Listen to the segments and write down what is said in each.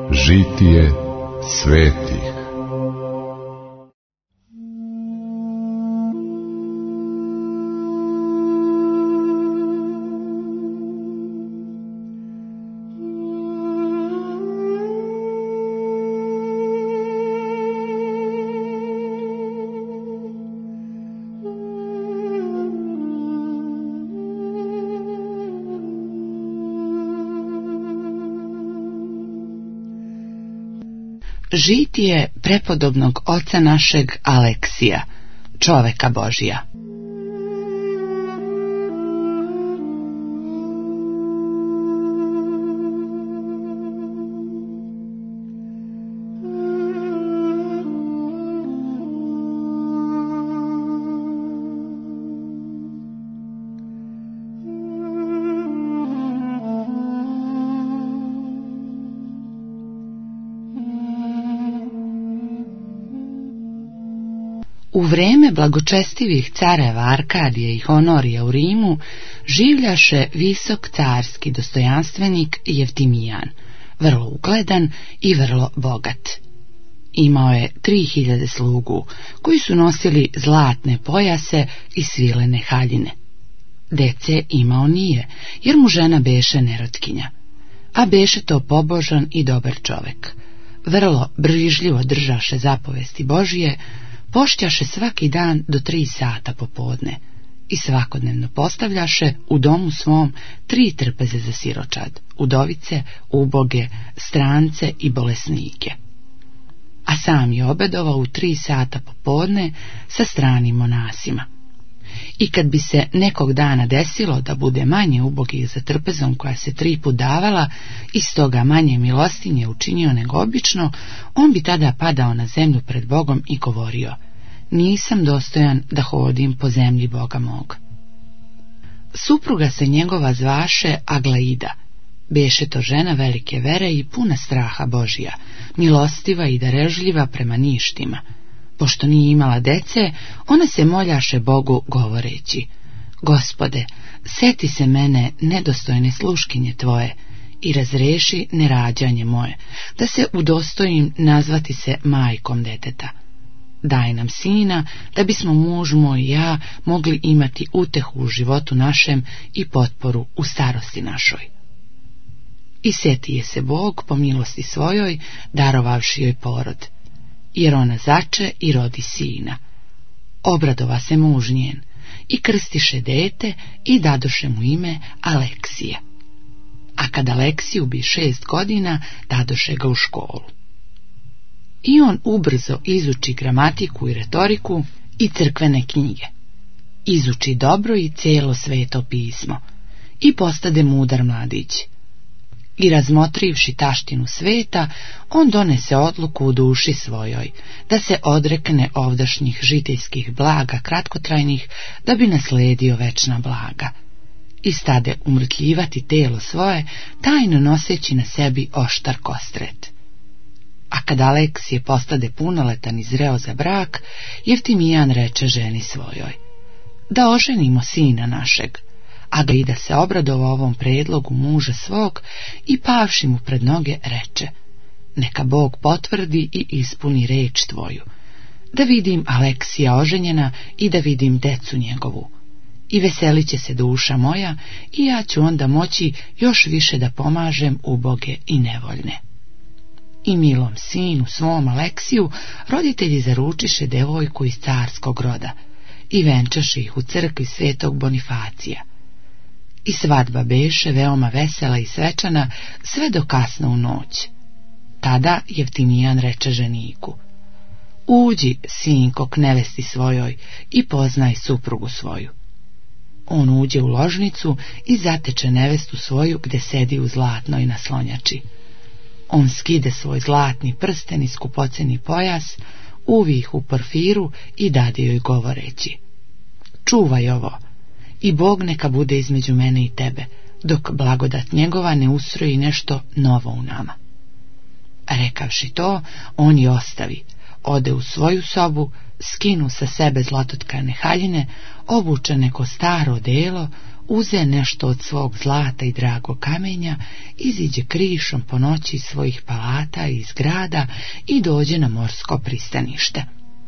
Žitije svetih. Žitije prepodobnog oca našeg Aleksija, čoveka Božija. U vreme blagočestivih careva Arkadije i Honorija u Rimu življaše visok carski dostojanstvenik Jeftimijan, vrlo ugledan i vrlo bogat. Imao je 3000 slugu, koji su nosili zlatne pojase i svilene haljine. Dece imao nije, jer mu žena beše nerotkinja, a beše to pobožan i dobar čovek. Vrlo brižljivo držaše zapovesti Božije, poštjaše svaki dan do 3 sata popodne i svakodnevno postavljaše u domu svom 3 trpeze za siročad, udovice, uboge, strance i bolesnike. A sam je obedovao u 3 sata popodne sa stranim monasima. I kad bi se nekog dana desilo da bude manje ubogih za trpezom koja se 3 put davala i stoga manje milostinje učinio nego obično, on bi tada padao na zemlju pred Bogom i govorio: nisam dostojan da hodim po zemlji Boga mog. Supruga se njegova zvaše Aglaida. Beše to žena velike vere i puna straha Božija, milostiva i darežljiva prema ništima. Pošto nije imala dece, ona se moljaše Bogu govoreći: Gospode, seti se mene nedostojne sluškinje tvoje i razreši nerađanje moje, da se udostojim nazvati se majkom deteta. Daj nam sina, da bismo muž moj i ja mogli imati utehu u životu našem i potporu u starosti našoj. I setije se Bog po milosti svojoj, darovavši joj porod, jer ona zače i rodi sina. Obradova se muž njen i krstiše dete i dadoše mu ime Aleksije. A kad Aleksiju bi 6 godina, dadoše ga u školu. I on ubrzo izuči gramatiku i retoriku i crkvene knjige. Izuči dobro i cijelo sveto pismo i postade mudar mladić. I razmotrivši taštinu sveta, on donese odluku u duši svojoj, da se odrekne ovdašnjih žiteljskih blaga kratkotrajnih, da bi nasledio večna blaga. I stade umrtljivati telo svoje, tajno noseći na sebi oštar kostret. A kad Aleksije postade punoletan i zreo za brak, Jeftimijan reče ženi svojoj: da oženimo sina našeg. Aglaida se obradovao ovom predlogu muža svog i pavši mu pred noge reče: neka Bog potvrdi i ispuni reč tvoju, da vidim Aleksija oženjena i da vidim decu njegovu. I veselit će se duša moja i ja ću onda moći još više da pomažem uboge i nevoljne. I milom sinu svom Aleksiju roditelji zaručiše devojku iz carskog roda i venčaše ih u crkvi svetog Bonifacija. I svadba beše veoma vesela i svečana sve do kasno u noć. Tada Jeftimijan reče ženiku: uđi, sinko, k nevesti svojoj i poznaj suprugu svoju. On uđe u ložnicu i zateče nevestu svoju gde sedi u zlatnoj naslonjači. On skide svoj zlatni prsten i skupoceni pojas, uvi ih u porfiru i dade joj govoreći: čuvaj ovo, i Bog neka bude između mene i tebe, dok blagodat njegova ne ustroji nešto novo u nama. Rekavši to, on je ostavi, ode u svoju sobu, skinu sa sebe zlatotkane haljine, obuče neko staro odelo, uze nešto od svog zlata i dragog kamenja, iziđe krišom po noći iz svojih palata i zgrada i dođe na morsko pristanište.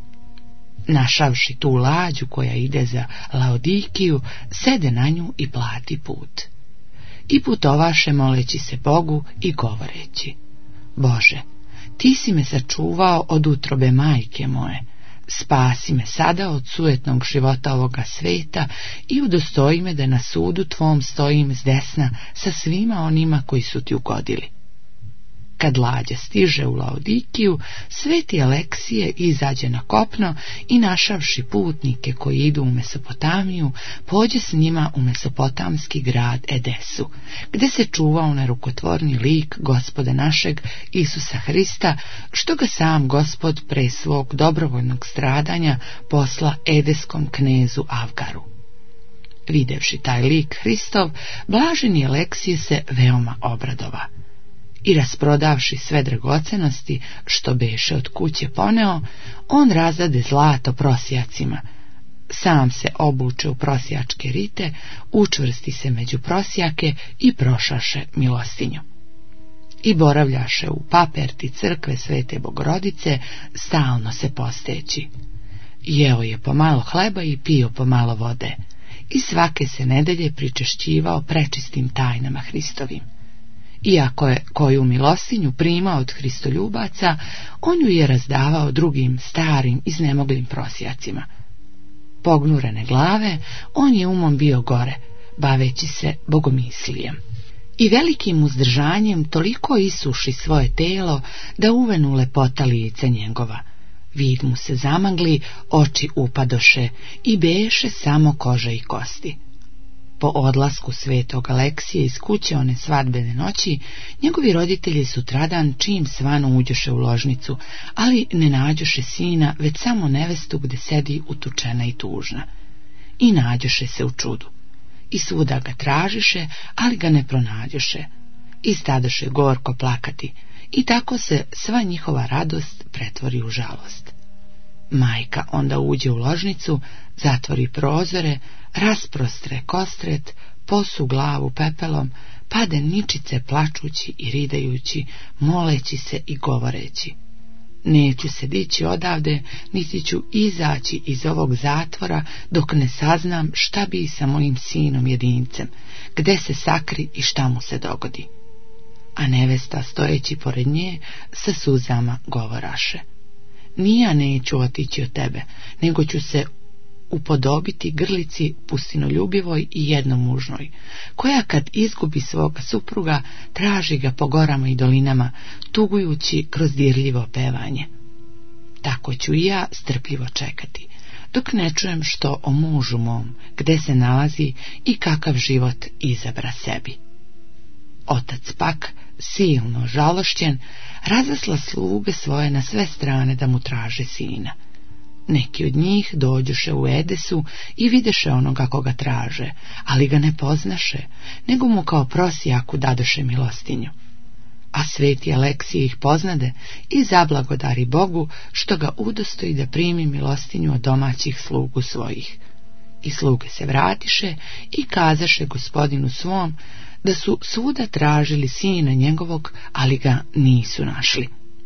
Našavši tu lađu koja ide za Laodikiju, sede na nju i plati put. I putovaše moleći se Bogu i govoreći: Bože, ti si me sačuvao od utrobe majke moje, spasi me sada od sujetnog života ovoga sveta i udostoji me da na sudu tvom stojim zdesna sa svima onima koji su ti ugodili. Kad lađa stiže u Laodikiju, sveti Aleksije izađe na kopno i našavši putnike koji idu u Mesopotamiju, pođe s njima u mesopotamski grad Edesu, gde se čuvao nerukotvorni lik Gospoda našeg Isusa Hrista, što ga sam Gospod pre svog dobrovoljnog stradanja posla edeskom knezu Avgaru. Videvši taj lik Hristov, blaženi Aleksije se veoma obradova. I rasprodavši sve dragocenosti što beše od kuće poneo, on razade zlato prosjacima, sam se obuče u prosjačke rite, učvrsti se među prosjake i prošaše milostinju. I boravljaše u paperti crkve Svete Bogorodice, stalno se posteći. Jeo je pomalo hleba i pio pomalo vode, i svake se nedelje pričešćivao prečistim tajnama Hristovim. Iako je koju milostinju primao od Hristoljubaca, on ju je razdavao drugim starim iznemoglim prosjacima. Pognurene glave, on je umom bio gore, baveći se bogomislijem. I velikim uzdržanjem toliko isuši svoje telo, da uvenu lepota lica njegova. Vid mu se zamagli, oči upadoše i beše samo koža i kosti. Po odlasku svetog Aleksije iz kuće one svadbene noći, njegovi roditelji sutradan čim svano uđoše u ložnicu, ali ne nađoše sina, već samo nevestu gde sedi utučena i tužna. I nađoše se u čudu. I svuda ga tražiše, ali ga ne pronađoše. I stadoše gorko plakati, i tako se sva njihova radost pretvori u žalost. Majka onda uđe u ložnicu, zatvori prozore, rasprostre kostret, posu glavu pepelom, pade ničice plačući i ridajući, moleći se i govoreći: Neću se dići odavde, niti ću izaći iz ovog zatvora, dok ne saznam šta bi sa mojim sinom jedincem, gde se sakri i šta mu se dogodi. A nevesta, stojeći pored nje, sa suzama govoraše: Ni ja neću otići od tebe, nego ću se upodobiti grlici pustinoljubivoj i jednomužnoj, koja kad izgubi svoga supruga, traži ga po gorama i dolinama, tugujući kroz dirljivo pevanje. Tako ću i ja strpljivo čekati, dok ne čujem što o mužu mom, gde se nalazi i kakav život izabra sebi. Otac pak, silno žalošćen, razasla sluge svoje na sve strane da mu traže sina. Neki od njih dođoše u Edesu i videše onoga koga traže, ali ga ne poznaše, nego mu kao prosjaku dadoše milostinju. A sveti Aleksije ih poznade i zablagodari Bogu što ga udostoji da primi milostinju od domaćih slugu svojih. I sluge se vratiše i kazaše gospodinu svom da su svuda tražili sina njegovog, ali ga nisu našli.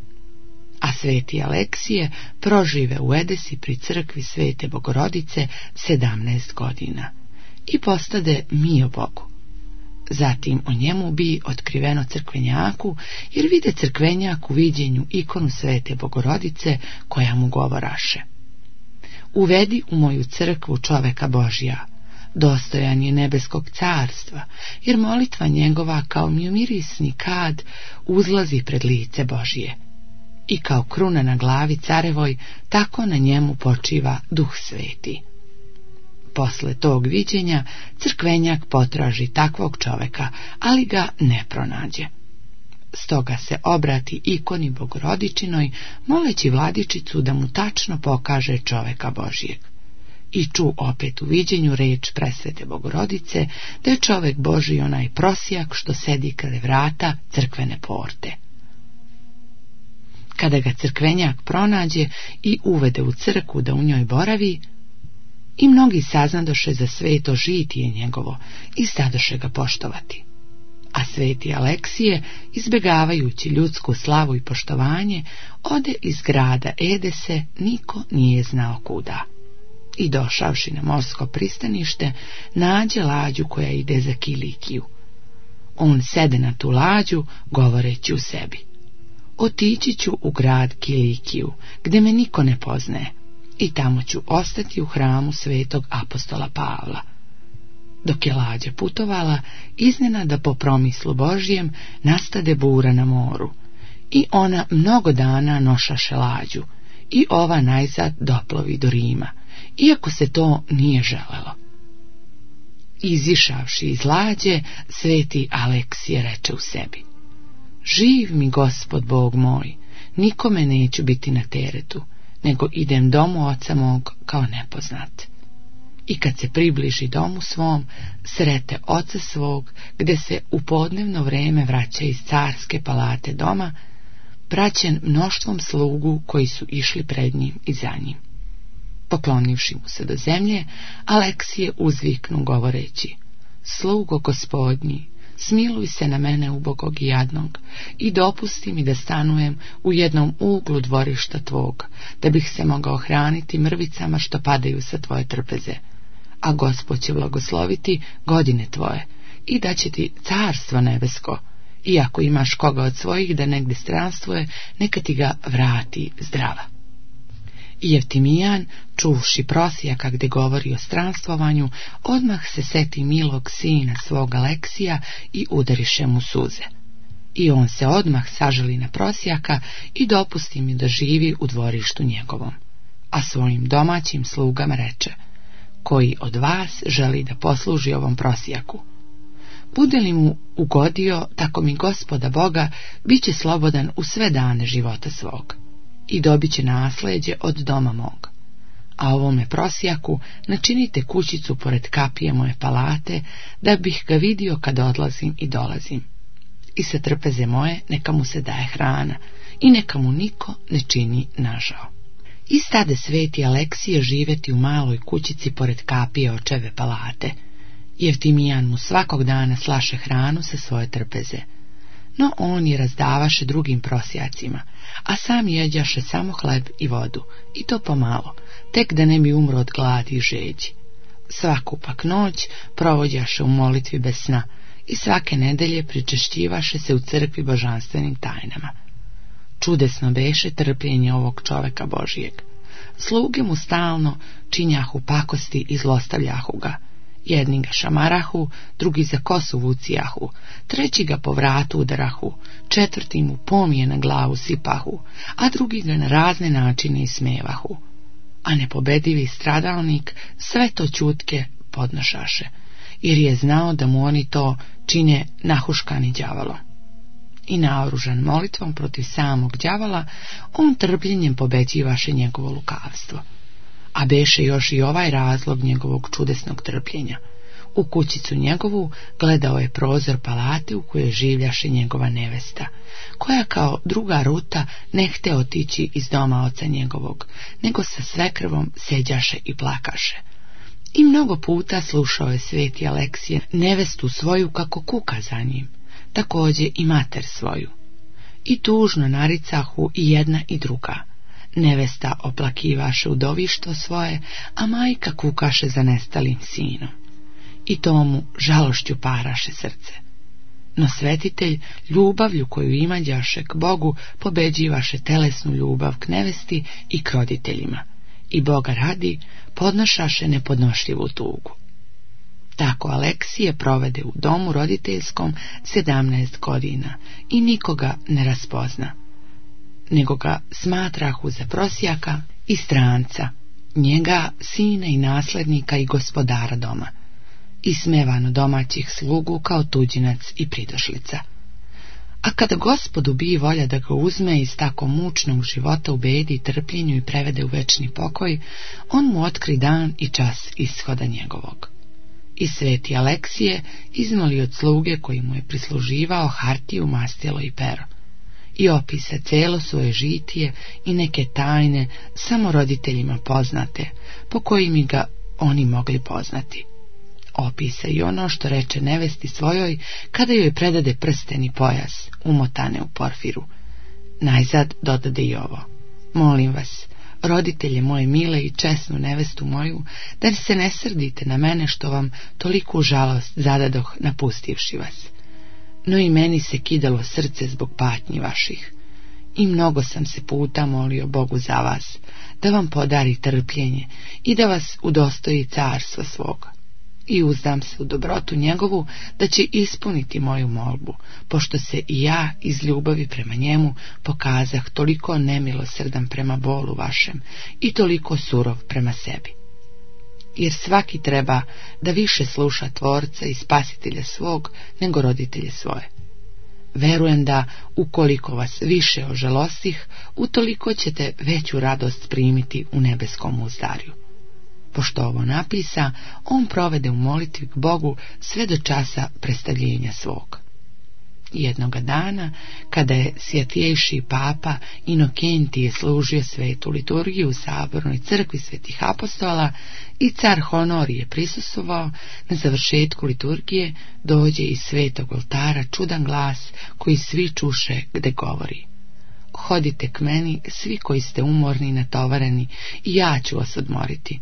A sveti Aleksije prožive u Edesi pri crkvi Svete Bogorodice 17 godina i postade mio Bogu. Zatim o njemu bi otkriveno crkvenjaku, jer vide crkvenjak u viđenju ikonu Svete Bogorodice, koja mu govoraše: Uvedi u moju crkvu čoveka Božja, dostojan je nebeskog carstva, jer molitva njegova kao mirisni kad uzlazi pred lice Božije. I kao kruna na glavi carevoj, tako na njemu počiva Duh Sveti. Posle tog viđenja crkvenjak potraži takvog čoveka, ali ga ne pronađe. Stoga se obrati ikoni Bogorodičinoj, moleći vladičicu da mu tačno pokaže čoveka Božijeg. I ču opet u viđenju reč presvete Bogorodice da je čovek Božji onaj prosjak što sedi kraj vrata crkvene porte. Kada ga crkvenjak pronađe i uvede u crkvu da u njoj boravi, I mnogi saznadoše za sveto žitije njegovo i stadoše ga poštovati. A sveti Aleksije, izbjegavajući ljudsku slavu i poštovanje, ode iz grada Edese, niko nije znao kuda. I došavši na morsko pristanište, nađe lađu koja ide za Kilikiju. On sede na tu lađu, govoreći u sebi: otići ću u grad Kilikiju, gdje me niko ne poznaje, i tamo ću ostati u hramu svetog apostola Pavla. Dok je lađa putovala, iznenada po promislu Božjem nastade bura na moru, i ona mnogo dana nošaše lađu, i ova najzad doplovi do Rima, iako se to nije želelo. Izišavši iz lađe, sveti Aleksije reče u sebi: živ mi Gospod Bog moj, nikome neću biti na teretu, nego idem domu oca mog kao nepoznat. I kad se približi domu svom, srete oca svog, gde se u podnevno vreme vraća iz carske palate doma, praćen mnoštvom slugu koji su išli pred njim i za njim. Poklonivši mu se do zemlje, Aleksije uzviknu govoreći: slugo Gospodnji, smiluj se na mene ubogog i jadnog, i dopusti mi da stanujem u jednom uglu dvorišta tvog, da bih se mogao hraniti mrvicama što padaju sa tvoje trpeze. A Gospod će blagosloviti godine tvoje i da će ti carstvo nebesko, i ako imaš koga od svojih da negdje stranstvuje, neka ti ga vrati zdrava. I Jeftimijan, čuvši prosjaka gdje govori o stranstvovanju, odmah se seti milog sina svog Aleksija i udariše mu suze. I on se odmah sažali na prosjaka i dopusti mi da živi u dvorištu njegovom. A svojim domaćim slugama reče: koji od vas želi da posluži ovom prosjaku? Bude li mu ugodio, tako mi Gospoda Boga, bit će slobodan u sve dane života svog i dobit će nasleđe od doma mog. A ovome prosjaku načinite kućicu pored kapije moje palate, da bih ga vidio kad odlazim i dolazim. I sa trpeze moje neka mu se daje hrana i neka mu niko ne čini nažao. I stade sveti Aleksije živeti u maloj kućici pored kapije očeve palate. Jeftimijan mu svakog dana slaše hranu sa svoje trpeze. No on je razdavaše drugim prosjacima, a sam jeđaše samo hleb i vodu, i to pomalo, tek da ne bi umro od gladi i žeđi. Svaku pak noć provođaše u molitvi bez sna i svake nedelje pričešćivaše se u crkvi božanstvenim tajnama. Čudesno beše trpljenje ovog čoveka Božijeg. Sluge mu stalno činjahu pakosti i zlostavljahu ga. Jedni ga šamarahu, drugi za kosu vucijahu, treći ga po vratu udarahu, četvrti mu pomije na glavu sipahu, a drugi ga na razne načine ismevahu. A nepobedivi stradalnik sve to ćutke podnošaše, jer je znao da mu oni to čine nahuškani đavalo. I naoružan molitvom protiv samog đavola, on trpljenjem pobeđivaše njegovo lukavstvo. A beše još i ovaj razlog njegovog čudesnog trpljenja. U kućicu njegovu gledao je prozor palate u kojoj življaše njegova nevesta, koja kao druga ruta ne hte otići iz doma oca njegovog, nego sa svekrvom seđaše i plakaše. I mnogo puta slušao je sveti Aleksije nevestu svoju kako kuka za njim, također i mater svoju. I tužno naricahu i jedna i druga. Nevesta oplakivaše udovištvo svoje, a majka kukaše za nestalim sinom. I tomu žalošću paraše srce. No svetitelj ljubavlju koju imađaše k Bogu pobeđivaše telesnu ljubav k nevesti i k roditeljima, i Boga radi podnošaše nepodnošljivu tugu. Tako Aleksije provede u domu roditeljskom 17 godina i nikoga ne raspozna, nego ga smatrahu za prosjaka i stranca, njega sina i naslednika i gospodara doma, ismevano domaćih slugu kao tuđinac i pridošlica. A kada Gospodu bi volja da ga uzme iz tako mučnog života u bedi i trpljenju i prevede u večni pokoj, on mu otkri dan i čas ishoda njegovog. I sveti Aleksije izmoli od sluge koji mu je prisluživao hartiju, mastilo i pero, i opisa celo svoje žitije i neke tajne samo roditeljima poznate, po kojim ga oni mogli poznati. Opisa i ono što reče nevesti svojoj kada joj predade prsten i pojas umotane u porfiru. Najzad dodade i ovo: molim vas, roditelje moje mile i česnu nevestu moju, da se ne srdite na mene što vam toliku žalost zadadoh napustivši vas. No i meni se kidalo srce zbog patnji vaših. I mnogo sam se puta molio Bogu za vas, da vam podari trpljenje i da vas udostoji carstva svoga. I uzdam se u dobrotu njegovu da će ispuniti moju molbu, pošto se i ja iz ljubavi prema njemu pokazah toliko nemilosrdan prema bolu vašem i toliko surov prema sebi. Jer svaki treba da više sluša Tvorca i Spasitelja svog nego roditelje svoje. Verujem da ukoliko vas više ožalostih, utoliko ćete veću radost primiti u nebeskom uzdarju. Pošto ovo napisa, on provede u molitvi k Bogu sve do časa predstavljenja svog. Jednoga dana, kada je svjetlijejši papa Inokentije služio svetu liturgiju u sabornoj crkvi svetih apostola i car Honorije prisustvovao, na završetku liturgije dođe iz svetog oltara čudan glas koji svi čuše gde govori: hodite k meni svi koji ste umorni i natovareni, i ja ću vas odmoriti.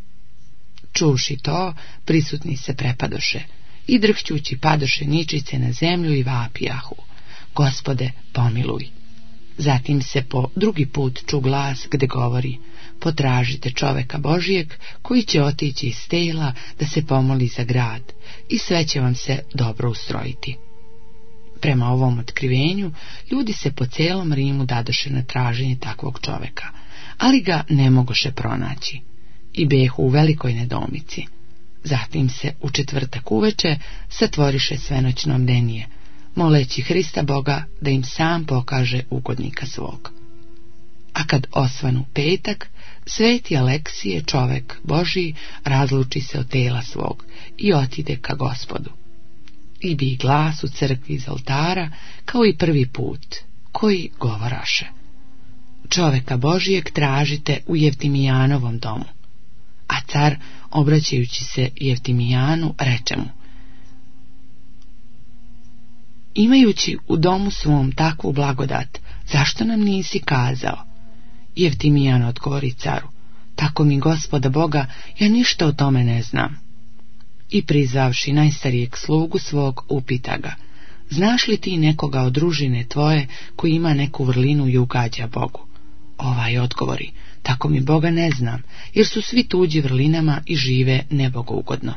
Čuši to, prisutni se prepadoše i drhćući padoše ničice na zemlju i vapijahu: Gospode, pomiluj. Zatim se po drugi put ču glas gde govori: potražite čoveka Božijeg koji će otići iz tela da se pomoli za grad i sve će vam se dobro ustrojiti. Prema ovom otkrivenju ljudi se po celom Rimu dadoše na traženje takvog čoveka, ali ga ne mogoše pronaći i behu u velikoj nedoumici. Zatim se u četvrtak uveče satvoriše svenoćno bdenije, moleći Hrista Boga da im sam pokaže ugodnika svog. A kad osvanu petak, sveti Aleksije, čovek Božiji, razluči se od tela svog i otide ka Gospodu. I bi glas u crkvi iz oltara, kao i prvi put, koji govoraše: čoveka Božijeg tražite u Jevtimijanovom domu. A car, obraćajući se Jevtimijanu, reče mu: imajući u domu svom takvu blagodat, zašto nam nisi kazao? Jeftimijan odgovori caru: tako mi Gospoda Boga, ja ništa o tome ne znam. I prizvavši najstarijeg slugu svog, upita ga: znaš li ti nekoga od družine tvoje koji ima neku vrlinu i ugađa Bogu? Ovaj odgovori: tako mi Boga ne znam, jer su svi tuđi vrlinama i žive nebogougodno.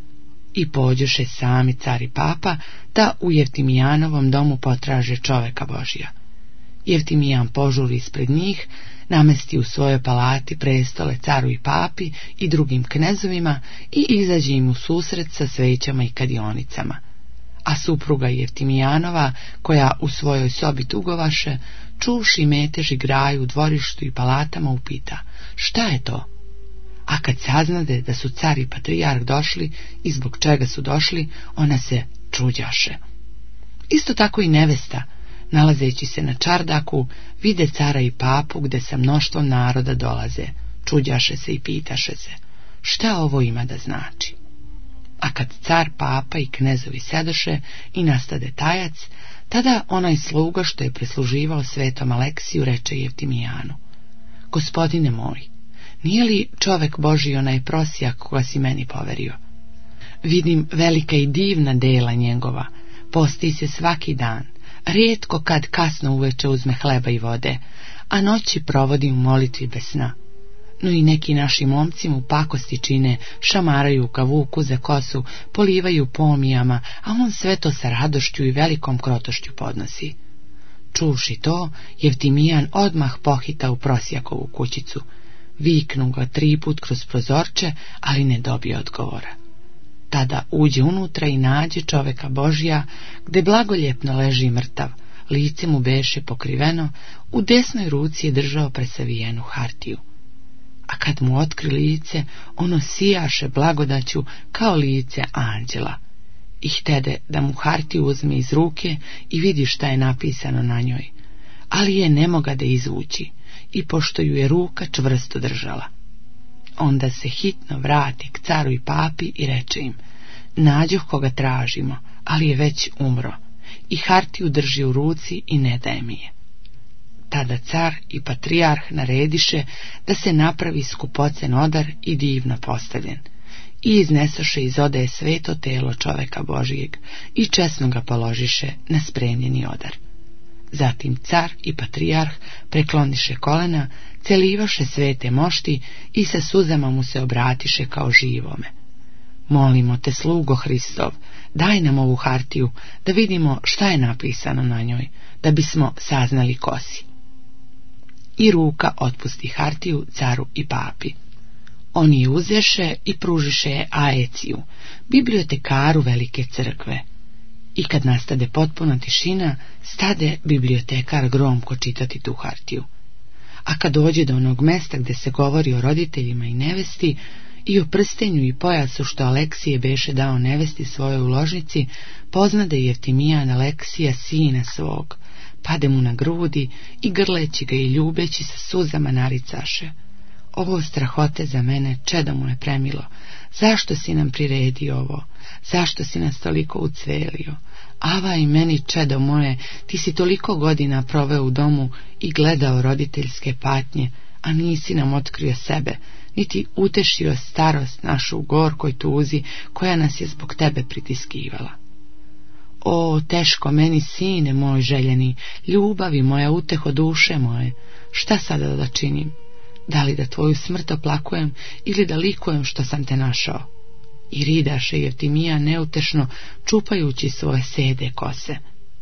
I pođoše sami car i papa da u Jevtimijanovom domu potraže čoveka Božija. Jeftimijan požuri ispred njih, namesti u svojoj palati prestole caru i papi i drugim knezovima i izađe im u susret sa svećama i kadionicama. A supruga Jeftimijanova, koja u svojoj sobi tugovaše, čuši metež igraju u dvorištu i palatama, upita: šta je to? A kad saznade da su car i patrijarh došli i zbog čega su došli, ona se čuđaše. Isto tako i nevesta, nalazeći se na čardaku, vide cara i papu gde sa mnoštvom naroda dolaze, čuđaše se i pitaše se: šta ovo ima da znači? A kad car, papa i knezovi sedoše i nastade tajac, tada onaj sluga što je prisluživao svetom Aleksiju reče Jevtimijanu: gospodine moj, nije li čovek Božji onaj prosjak koga si meni poverio? Vidim velika i divna dela njegova, posti se svaki dan, rijetko kad kasno uveče uzme hleba i vode, a noći provodi u molitvi bez sna. No i neki naši momci mu pakosti čine, šamaraju ga, vuku za kosu, polivaju pomijama, a on sve to sa radošću i velikom krotošću podnosi. Čuši to, Jeftimijan odmah pohita u prosjakovu kućicu. Viknu ga 3 put kroz prozorče, ali ne dobije odgovora. Tada uđe unutra i nađe čoveka Božija, gde blagoljepno leži mrtav, lice mu beše pokriveno, u desnoj ruci je držao presavijenu hartiju. A kad mu otkri lice, ono sijaše blagodaću kao lice anđela. I htede da mu hartiju uzme iz ruke i vidi šta je napisano na njoj, ali je ne moga da izvući, i pošto ju je ruka čvrsto držala. Onda se hitno vrati k caru i papi i reče im: nađoh koga tražimo, ali je već umro, i hartiju drži u ruci i ne daje mi je. Tada car i patrijarh narediše da se napravi skupocen odar i divno postavljen, i iznesoše iz odaje sveto telo čoveka Božijeg i česno ga položiše na spremljeni odar. Zatim car i patrijarh prekloniše kolena, celivaše svete mošti i sa suzama mu se obratiše kao živome: molimo te, slugo Hristov, daj nam ovu hartiju da vidimo šta je napisano na njoj, da bismo saznali ko si. I ruka otpusti hartiju caru i papi. Oni je uzeše i pružiše je Aeciju, bibliotekaru velike crkve. I kad nastade potpuna tišina, stade bibliotekar gromko čitati tu hartiju. A kad dođe do onog mesta gde se govori o roditeljima i nevesti i o prstenju i pojasu što Aleksije beše dao nevesti svojoj u ložnici, poznade Jeftimijan Aleksija sina svog, pade mu na grudi i grleći ga i ljubeći sa suzama naricaše: ovo strahote za mene, čedo moje premilo, zašto si nam priredio ovo, zašto si nas toliko ucvelio? Ava i meni, čedo moje, ti si toliko godina proveo u domu i gledao roditeljske patnje, a nisi nam otkrio sebe, niti utešio starost našu u gorkoj tuzi koja nas je zbog tebe pritiskivala. O, teško meni, sine moj željeni, ljubavi moja, uteho duše moje, šta sada da činim? Da li da tvoju smrt oplakujem ili da likujem što sam te našao? I ridaše Jeftimijan neutešno, čupajući svoje sede kose.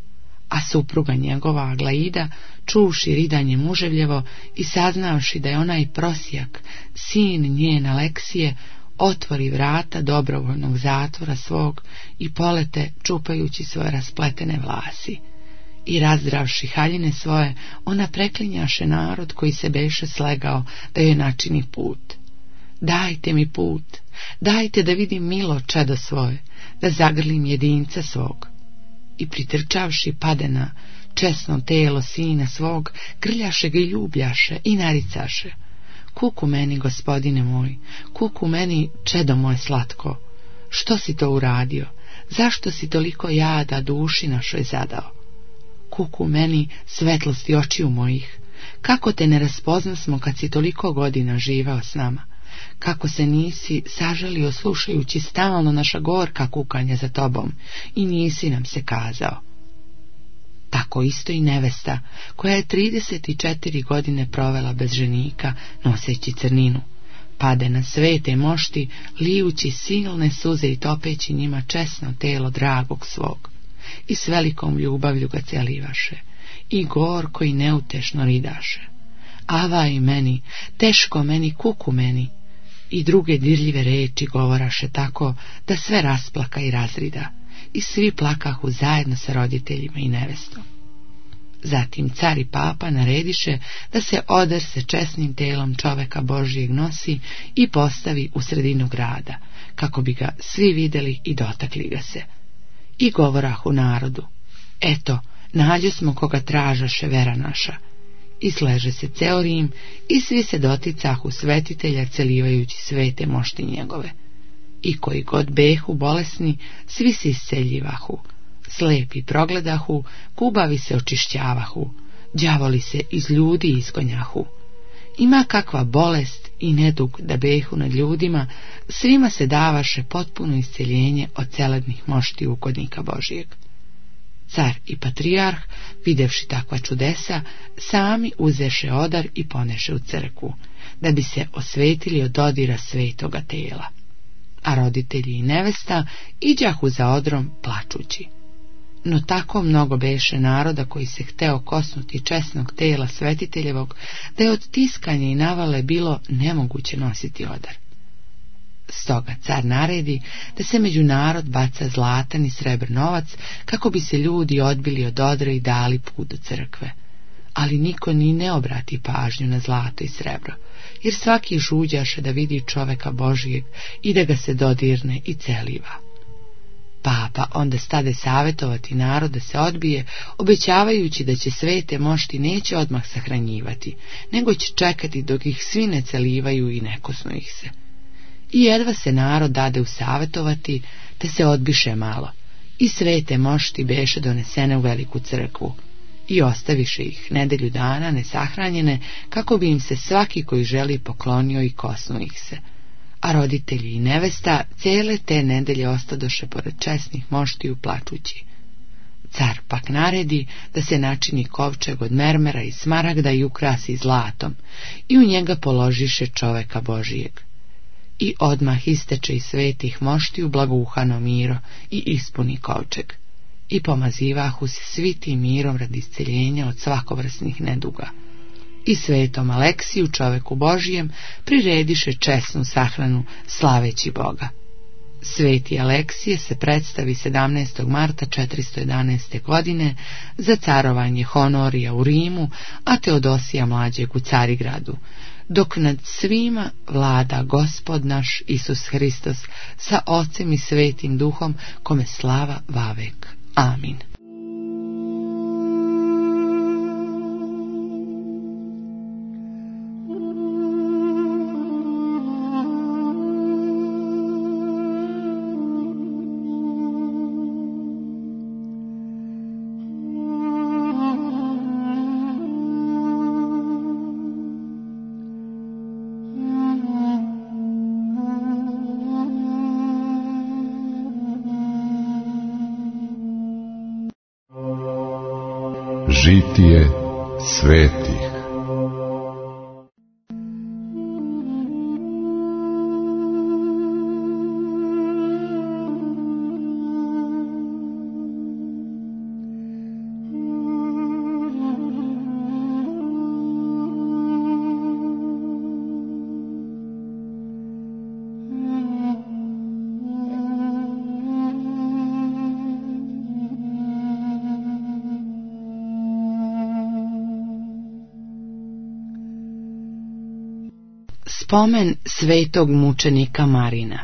A supruga njegova Aglaida, čuvši ridanje muževljevo i saznavši da je onaj prosjak, sin njen Aleksije, otvori vrata dobrovoljnog zatvora svog i polete čupajući svoje raspletene vlasi. I razdravši haljine svoje, ona preklinjaše narod koji se beše slegao da joj načini put. Dajte mi put, dajte da vidim milo čedo svoje, da zagrlim jedinca svog. I pritrčavši pade na česno telo sina svog, grljaše ga i ljubljaše i naricaše: kuku meni, gospodine moj, kuku meni, čedo moje slatko, što si to uradio, zašto si toliko jada duši našoj zadao? Kuku meni, svetlosti očiju mojih, kako te ne raspoznasmo kad si toliko godina živao s nama, kako se nisi sažalio slušajući stalno naša gorka kukanja za tobom i nisi nam se kazao. Tako isto i nevesta, koja je 34 godine provela bez ženika, noseći crninu, pade na svete mošti, lijući silne suze i topeći njima česno telo dragog svog, i s velikom ljubavlju ga celivaše, i gorko i neutešno ridaše: ava i meni, teško meni, kuku meni, i druge dirljive reči govoraše tako da sve rasplaka i razrida, i svi plakahu zajedno sa roditeljima i nevestom. Zatim car i papa narediše da se odar sa česnim telom čoveka Božijeg nosi i postavi u sredinu grada, kako bi ga svi videli i dotakli ga se. I govorahu narodu: eto, nađo smo koga tražaše vera naša. I sleže se ceo Rim i svi se doticahu svetitelja celivajući svete mošti njegove. I koji god behu bolesni, svi se isceljivahu, slepi progledahu, kubavi se očišćavahu, đavoli se iz ljudi iskonjahu. Ima kakva bolest i nedug da behu nad ljudima, svima se davaše potpuno isceljenje od celednih mošti ugodnika Božijeg. Car i patrijarh, videvši takva čudesa, sami uzeše odar i poneše u crkvu, da bi se osvetili od dodira svetoga tela. A roditelji i nevesta iđahu za odrom plačući. No tako mnogo beše naroda koji se hteo kosnuti česnog tela svetiteljevog, da je od tiskanja i navale bilo nemoguće nositi odar. Stoga car naredi da se među narod baca zlatan i srebr novac, kako bi se ljudi odbili od odra i dali put do crkve. Ali niko ni ne obrati pažnju na zlato i srebro, jer svaki žuđaše da vidi čoveka Božijeg i da ga se dodirne i celiva. Papa onda stade savjetovati narod da se odbije, obećavajući da će svete mošti neće odmah sahranjivati, nego će čekati dok ih svi ne celivaju i ne kosnu ih se. I jedva se narod dade usavjetovati, te se odbiše malo, i svete mošti beše donesene u veliku crkvu, i ostaviše ih nedelju dana nesahranjene, kako bi im se svaki koji želi poklonio i kosnu ih se. A roditelji i nevesta cijele te nedelje ostadoše pored česnih moštiju plačući. Car pak naredi da se načini kovčeg od mermera i smaragda i ukrasi zlatom, i u njega položiše čoveka Božijeg. I odmah isteče iz svetih moštiju blagouhano miro i ispuni kovčeg. I pomazivahu se svi tim mirom radi isceljenja od svakovrsnih neduga. I svetom Aleksiju, čoveku Božijem, prirediše česnu sahranu slaveći Boga. Sveti Aleksije se predstavi 17. marta 411. godine za carovanje Honorija u Rimu, a Teodosija mlađeg u Carigradu, dok nad svima vlada Gospod naš Isus Hristos sa Ocem i Svetim Duhom, kome slava vavek. Amin. Žitije svetih. Spomen svetog mučenika Marina.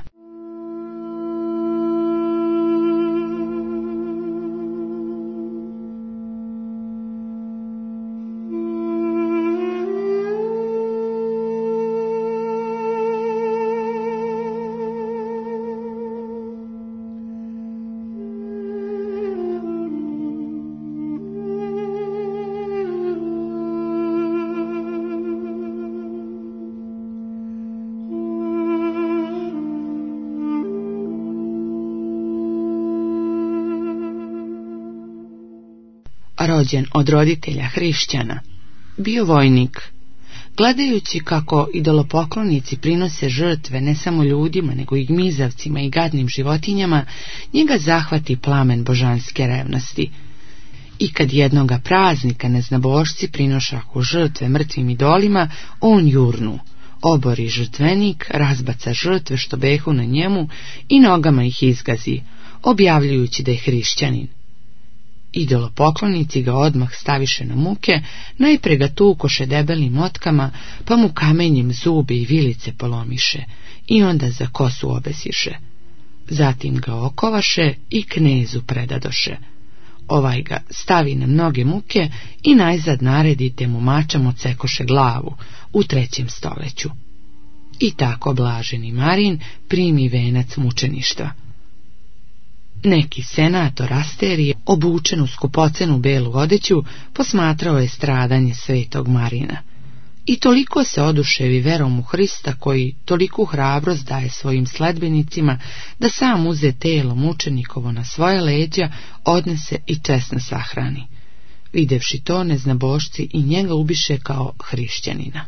Rođen od roditelja hrišćana, bio vojnik. Gledajući kako idolopoklonici prinose žrtve ne samo ljudima, nego i gmizavcima i gadnim životinjama, njega zahvati plamen božanske revnosti. I kad jednoga praznika neznabošci prinošahu žrtve mrtvim idolima, on jurnu, obori žrtvenik, razbaca žrtve što behu na njemu i nogama ih izgazi, objavljujući da je hrišćanin. Idolopoklonici ga odmah staviše na muke, najpre ga tukoše debelim motkama, pa mu kamenjem zube i vilice polomiše i onda za kosu obesiše. Zatim ga okovaše i knezu predadoše. Ovaj ga stavi na mnoge muke i najzad naredite mu mačam odsekoše glavu u 3. stoleću. I tako blaženi Marin primi venac mučeništva. Neki senator Asterije, obučen u skupocenu belu odeću, posmatrao je stradanje svetog Marina. I toliko se oduševi verom u Hrista, koji toliku hrabrost daje svojim sledbenicima, da sam uze telo mučenikovo na svoje leđa, odnese i česno sahrani. Videvši to, neznabošci i njega ubiše kao hrišćanina.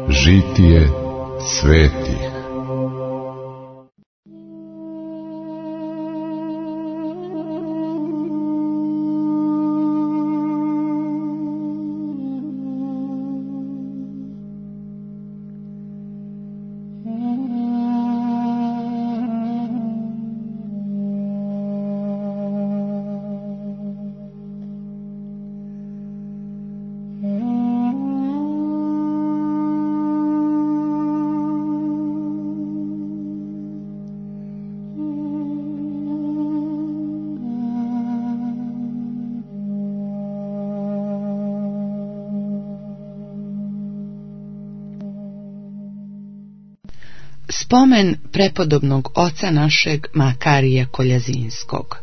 Žitije svetih. Spomen prepodobnog oca našeg Makarija Koljazinskog.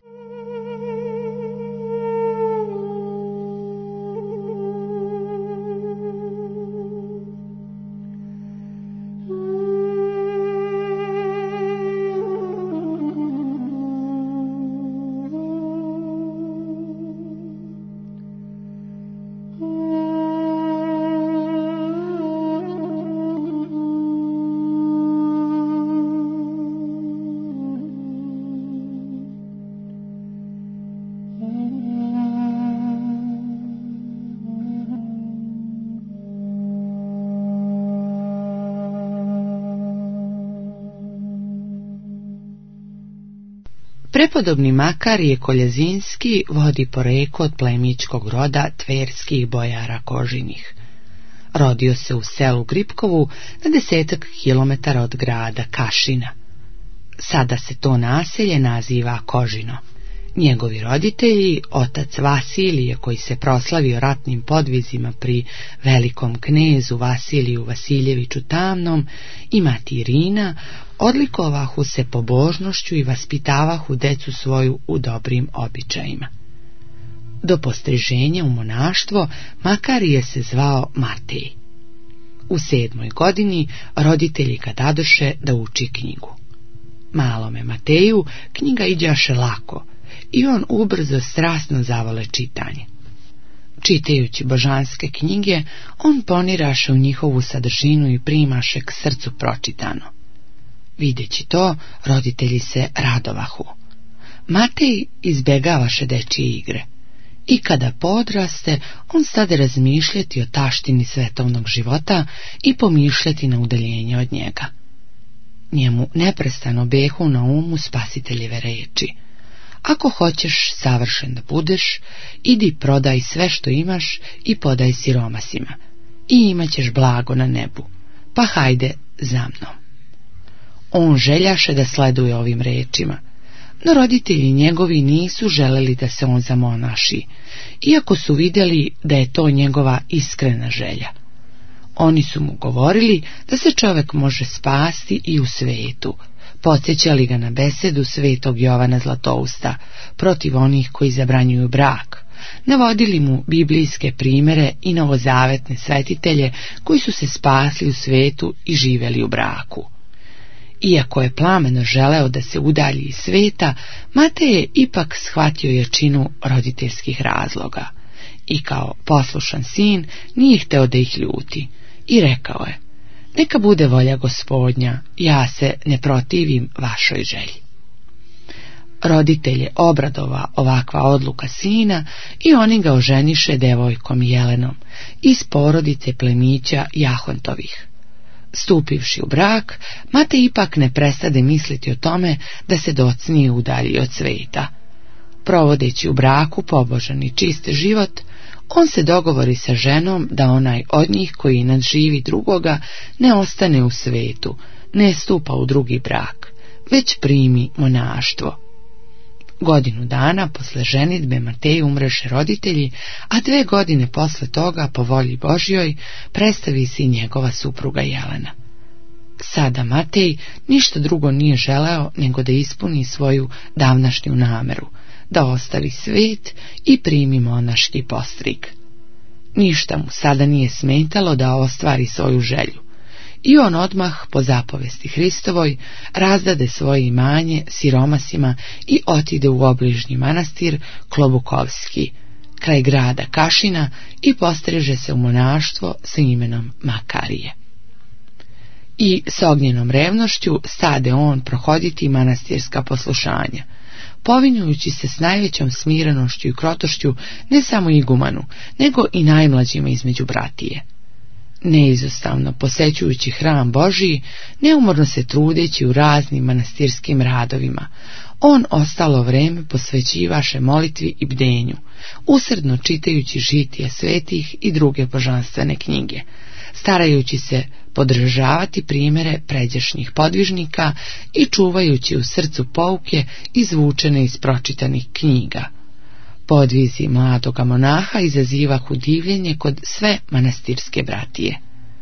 Prepodobni Makarije Koljazinski vodi poreklo od plemićkog roda tverskih bojara Kožinih. Rodio se u selu Gripkovu na 10 kilometara od grada Kašina. Sada se to naselje naziva Kožino. Njegovi roditelji, otac Vasilije koji se proslavio ratnim podvizima pri velikom knezu Vasiliju Vasiljeviću Tamnom i mati Irina, odlikovahu se pobožnošću i vaspitavahu decu svoju u dobrim običajima. Do postriženja u monaštvo Makarije se zvao Matej. U 7. godini roditelji ga dadoše da uči knjigu. Malome Mateju knjiga iđaše lako i on ubrzo strasno zavole čitanje. Čitajući božanske knjige, on poniraše u njihovu sadržinu i primaše k srcu pročitano. Videći to, roditelji se radovahu. Matej izbjegavaše dečije igre. I kada podraste, on stade razmišljati o taštini svetovnog života i pomišljati na udaljenje od njega. Njemu neprestano behu na umu Spasiteljeve reči: ako hoćeš savršen da budeš, idi prodaj sve što imaš i podaj siromasima, i imaćeš blago na nebu, pa hajde za mnom. On željaše da sleduje ovim rečima, no roditelji njegovi nisu želeli da se on zamonaši, iako su vidjeli da je to njegova iskrena želja. Oni su mu govorili da se čovjek može spasti i u svetu, podsjećali ga na besedu svetog Jovana Zlatousta protiv onih koji zabranjuju brak, navodili mu biblijske primjere i novozavetne svetitelje koji su se spasli u svetu i živjeli u braku. Iako je plameno želeo da se udalji iz sveta, Matej je ipak shvatio jačinu roditeljskih razloga i kao poslušan sin nije hteo da ih ljuti i rekao je: neka bude volja Gospodnja, ja se ne protivim vašoj želji. Roditelje obradova ovakva odluka sina i oni ga oženiše devojkom Jelenom iz porodice plemića Jahontovih. Stupivši u brak, Matej ipak ne prestade misliti o tome da se docnije udalji od sveta. Provodeći u braku pobožan i čist život, on se dogovori sa ženom da onaj od njih koji nadživi drugoga ne ostane u svetu, ne stupa u drugi brak, već primi monaštvo. Godinu dana posle ženidbe Mateju umreše roditelji, a 2 godine posle toga, po volji Božjoj, predstavi se i njegova supruga Jelena. Sada Matej ništa drugo nije želeo nego da ispuni svoju davnašnju nameru, da ostavi svet i primi monaški postrig. Ništa mu sada nije smetalo da ostvari svoju želju, i on odmah, po zapovesti Hristovoj, razdade svoje imanje siromasima i otide u obližnji manastir Klobukovski, kraj grada Kašina i postriže se u monaštvo sa imenom Makarije. I s ognjenom revnošću stade on prohoditi manastirska poslušanja, povinjujući se s najvećom smirenošću i krotošću ne samo igumanu, nego i najmlađima između bratije. Neizostavno posećujući hram Božiji, neumorno se trudeći u raznim manastirskim radovima, on ostalo vreme posvećivaše molitvi i bdenju, usrdno čitajući žitije svetih i druge božanstvene knjige, starajući se podržavati primere pređašnjih podvižnika i čuvajući u srcu pouke izvučene iz pročitanih knjiga. Podvizi mladoga monaha izazivahu divljenje kod sve manastirske bratije.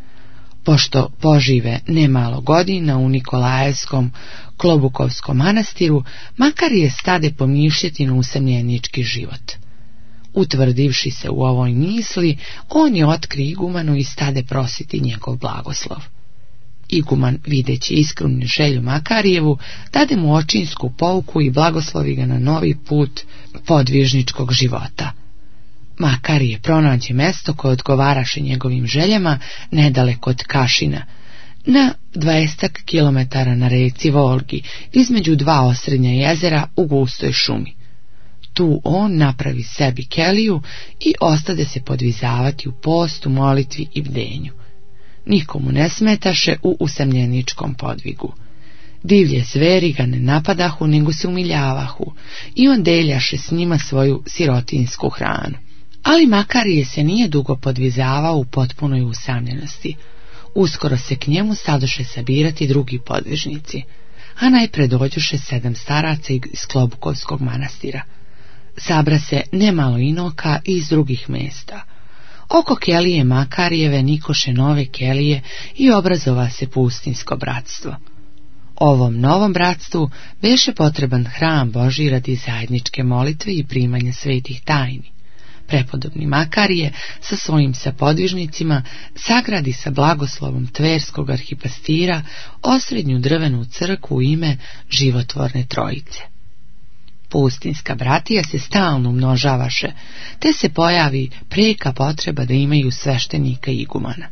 Pošto požive nemalo godina u Nikolajevskom Klobukovskom manastiru, Makarije stade pomišljati na usamljenički život. Utvrdivši se u ovoj misli, on je otkri igumanu i stade prositi njegov blagoslov. Iguman, videći iskrenu želju Makarijevu, dade mu očinsku pouku i blagoslovi ga na novi put podvižničkog života. Makarije pronađe mesto koje odgovaraše njegovim željama nedaleko od Kašina, na 20 kilometara na reci Volgi, između dva osrednja jezera u gustoj šumi. Tu on napravi sebi keliju i ostade se podvizavati u postu, molitvi i bdenju. Nikomu ne smetaše u usamljeničkom podvigu. Divlje zveri ga ne napadahu, nego se umiljavahu, i on deljaše s njima svoju sirotinsku hranu. Ali Makarije se nije dugo podvizavao u potpunoj usamljenosti. Uskoro se k njemu stadoše sabirati drugi podvižnici, a najpre dođoše 7 staraca iz Klobukovskog manastira. Sabra se nemalo inoka i iz drugih mesta. Oko kelije Makarijeve nikoše nove kelije i obrazova se pustinsko bratstvo. Ovom novom bratstvu beše potreban hram Božji radi zajedničke molitve i primanja svetih tajni. Prepodobni Makarije sa svojim sapodvižnicima sagradi sa blagoslovom Tverskog arhipastira osrednju drvenu crkvu u ime Životvorne Trojice. Pustinska bratija se stalno umnožavaše, te se pojavi preka potreba da imaju sveštenika igumana.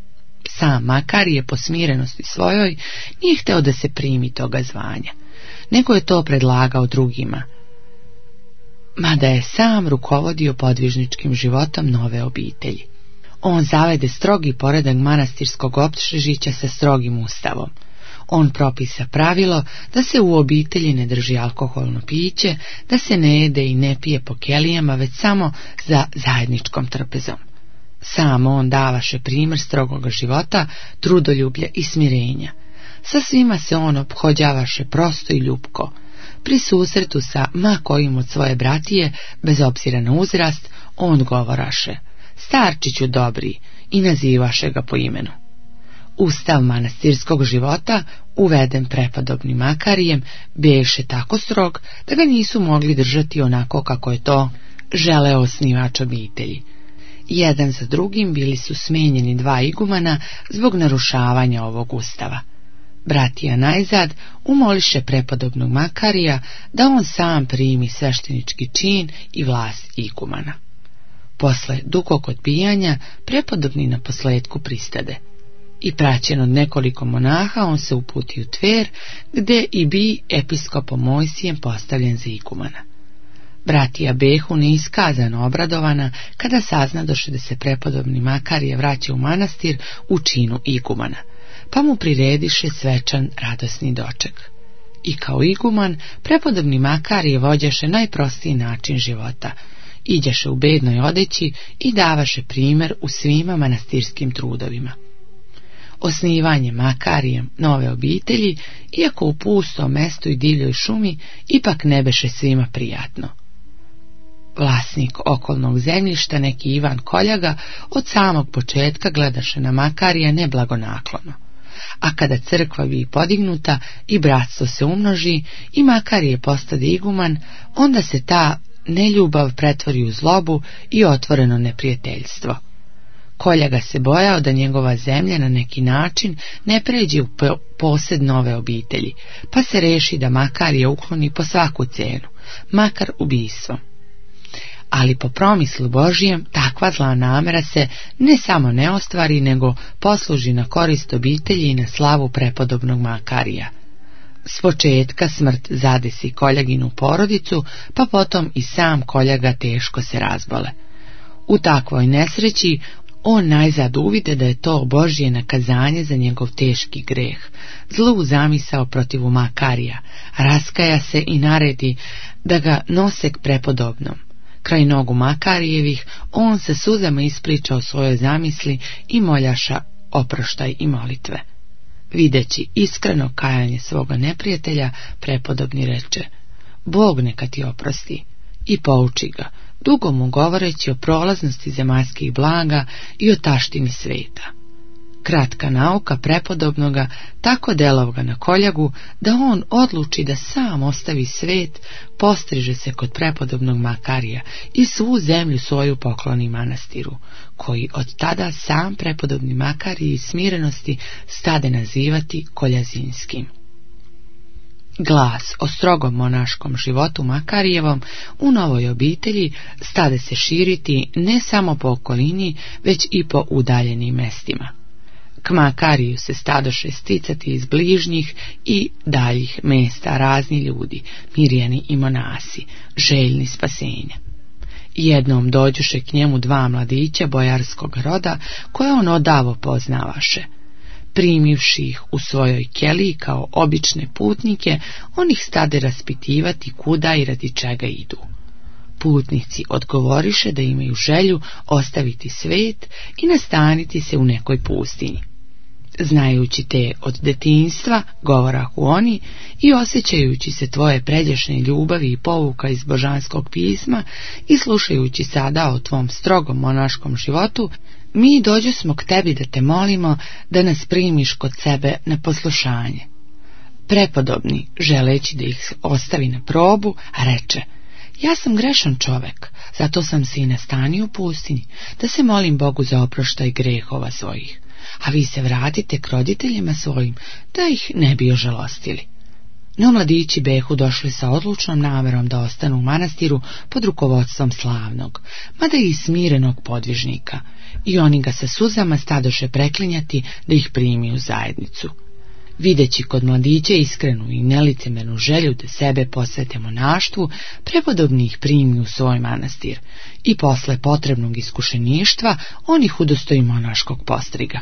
Sam Makarije po smirenosti svojoj nije hteo da se primi toga zvanja, nego je to predlagao drugima, mada je sam rukovodio podvižničkim životom nove obitelji. On zavede strogi poredak manastirskog opšižića sa strogim ustavom. On propisa pravilo da se u obitelji ne drži alkoholno piće, da se ne jede i ne pije po kelijama, već samo za zajedničkom trpezom. Sam on davaše primjer strogoga života, trudoljublja i smirenja. Sa svima se on ophođavaše prosto i ljubko. Pri susretu sa ma kojim od svoje bratije, bez obzira na uzrast, on govoraše: starčiću dobri, i nazivaše ga po imenu. Ustav manastirskog života, uveden prepodobnim Makarijem, beše tako strog da ga nisu mogli držati onako kako je to želeo osnivač obitelji. Jedan za drugim bili su smenjeni 2 igumana zbog narušavanja ovog ustava. Bratija najzad umoliše prepodobnog Makarija da on sam primi sveštenički čin i vlast igumana. Posle dugog odbijanja prepodobni na posledku pristade. I praćen od nekoliko monaha on se uputi u Tver, gde i bi episkopom Mojsijem postavljen za igumana. Bratija behu neiskazano obradovana kada saznadoše da se prepodobni Makarije vraća u manastir u činu igumana, pa mu prirediše svečan radosni doček. I kao iguman prepodobni Makarije vođaše najprostiji način života, iđaše u bednoj odeći i davaše primjer u svima manastirskim trudovima. Osnivanje Makarijem nove obitelji, iako u pustom mestu i divljoj šumi, ipak ne beše svima prijatno. Vlasnik okolnog zemljišta, neki Ivan Koljaga, od samog početka gledaše na Makarija neblagonaklono. A kada crkva bi podignuta i bratstvo se umnoži i Makarije postade iguman, onda se ta neljubav pretvori u zlobu i otvoreno neprijateljstvo. Koljaga se bojao da njegova zemlja na neki način ne pređe u posed nove obitelji, pa se reši da Makarije ukloni po svaku cenu, makar ubistvom. ali po promislu Božijem takva zla namera se ne samo ne ostvari, nego posluži na korist obitelji i na slavu prepodobnog Makarija. S početka smrt zadesi Koljaginu porodicu, pa potom i sam Koljaga teško se razbole. U takvoj nesreći on najzad uvide da je to Božje nakazanje za njegov teški greh, zlu zamisao protiv Makarija, raskaja se i naredi da ga nose k prepodobnom. Kraj nogu Makarijevih on se suzama ispriča o svojoj zamisli i moljaša oproštaj i molitve. Videći iskreno kajanje svoga neprijatelja, prepodobni reče: Bog neka ti oprosti, i pouči ga, dugo mu govoreći o prolaznosti zemaljskih blaga i o taštini sveta. Kratka nauka prepodobnoga tako deloga na Koljagu da on odluči da sam ostavi svet, postriže se kod prepodobnog Makarija i svu zemlju svoju pokloni manastiru, koji od tada sam prepodobni Makarij iz smirenosti stade nazivati Koljazinskim. Glas o strogom monaškom životu Makarijevom u novoj obitelji stade se širiti ne samo po okolini, već i po udaljenim mestima. K Makariju se stadoše sticati iz bližnjih i daljih mesta razni ljudi, mirjani i monasi, željni spasenja. Jednom dođuše k njemu dva mladića bojarskog roda, koje on odavo poznavaše. Primivši ih u svojoj keliji kao obične putnike, on ih stade raspitivati kuda i radi čega idu. Putnici odgovoriše da imaju želju ostaviti svet i nastaniti se u nekoj pustinji. Znajući te od detinjstva, govorahu oni, i osjećajući se tvoje pređašnje ljubavi i pouka iz božanskog pisma i slušajući sada o tvom strogom monaškom životu, mi dođosmo k tebi da te molimo da nas primiš kod sebe na poslušanje. Prepodobni, želeći da ih ostavi na probu, reče: Ja sam grešan čovek, zato sam se i nastanio u pustinji, da se molim Bogu za oproštaj grehova svojih, a vi se vratite k roditeljima svojim, da ih ne bi ožalostili. No mladići behu došli sa odlučnom namerom da ostanu u manastiru pod rukovodstvom slavnog, mada i smirenog podvižnika, i oni ga sa suzama stadoše preklinjati da ih primi u zajednicu. Videći kod mladića iskrenu i nelicemernu želju da sebe posvete monaštvu, prepodobni ih primi u svoj manastir i posle potrebnog iskušeništva on ih udostoji monaškog postriga.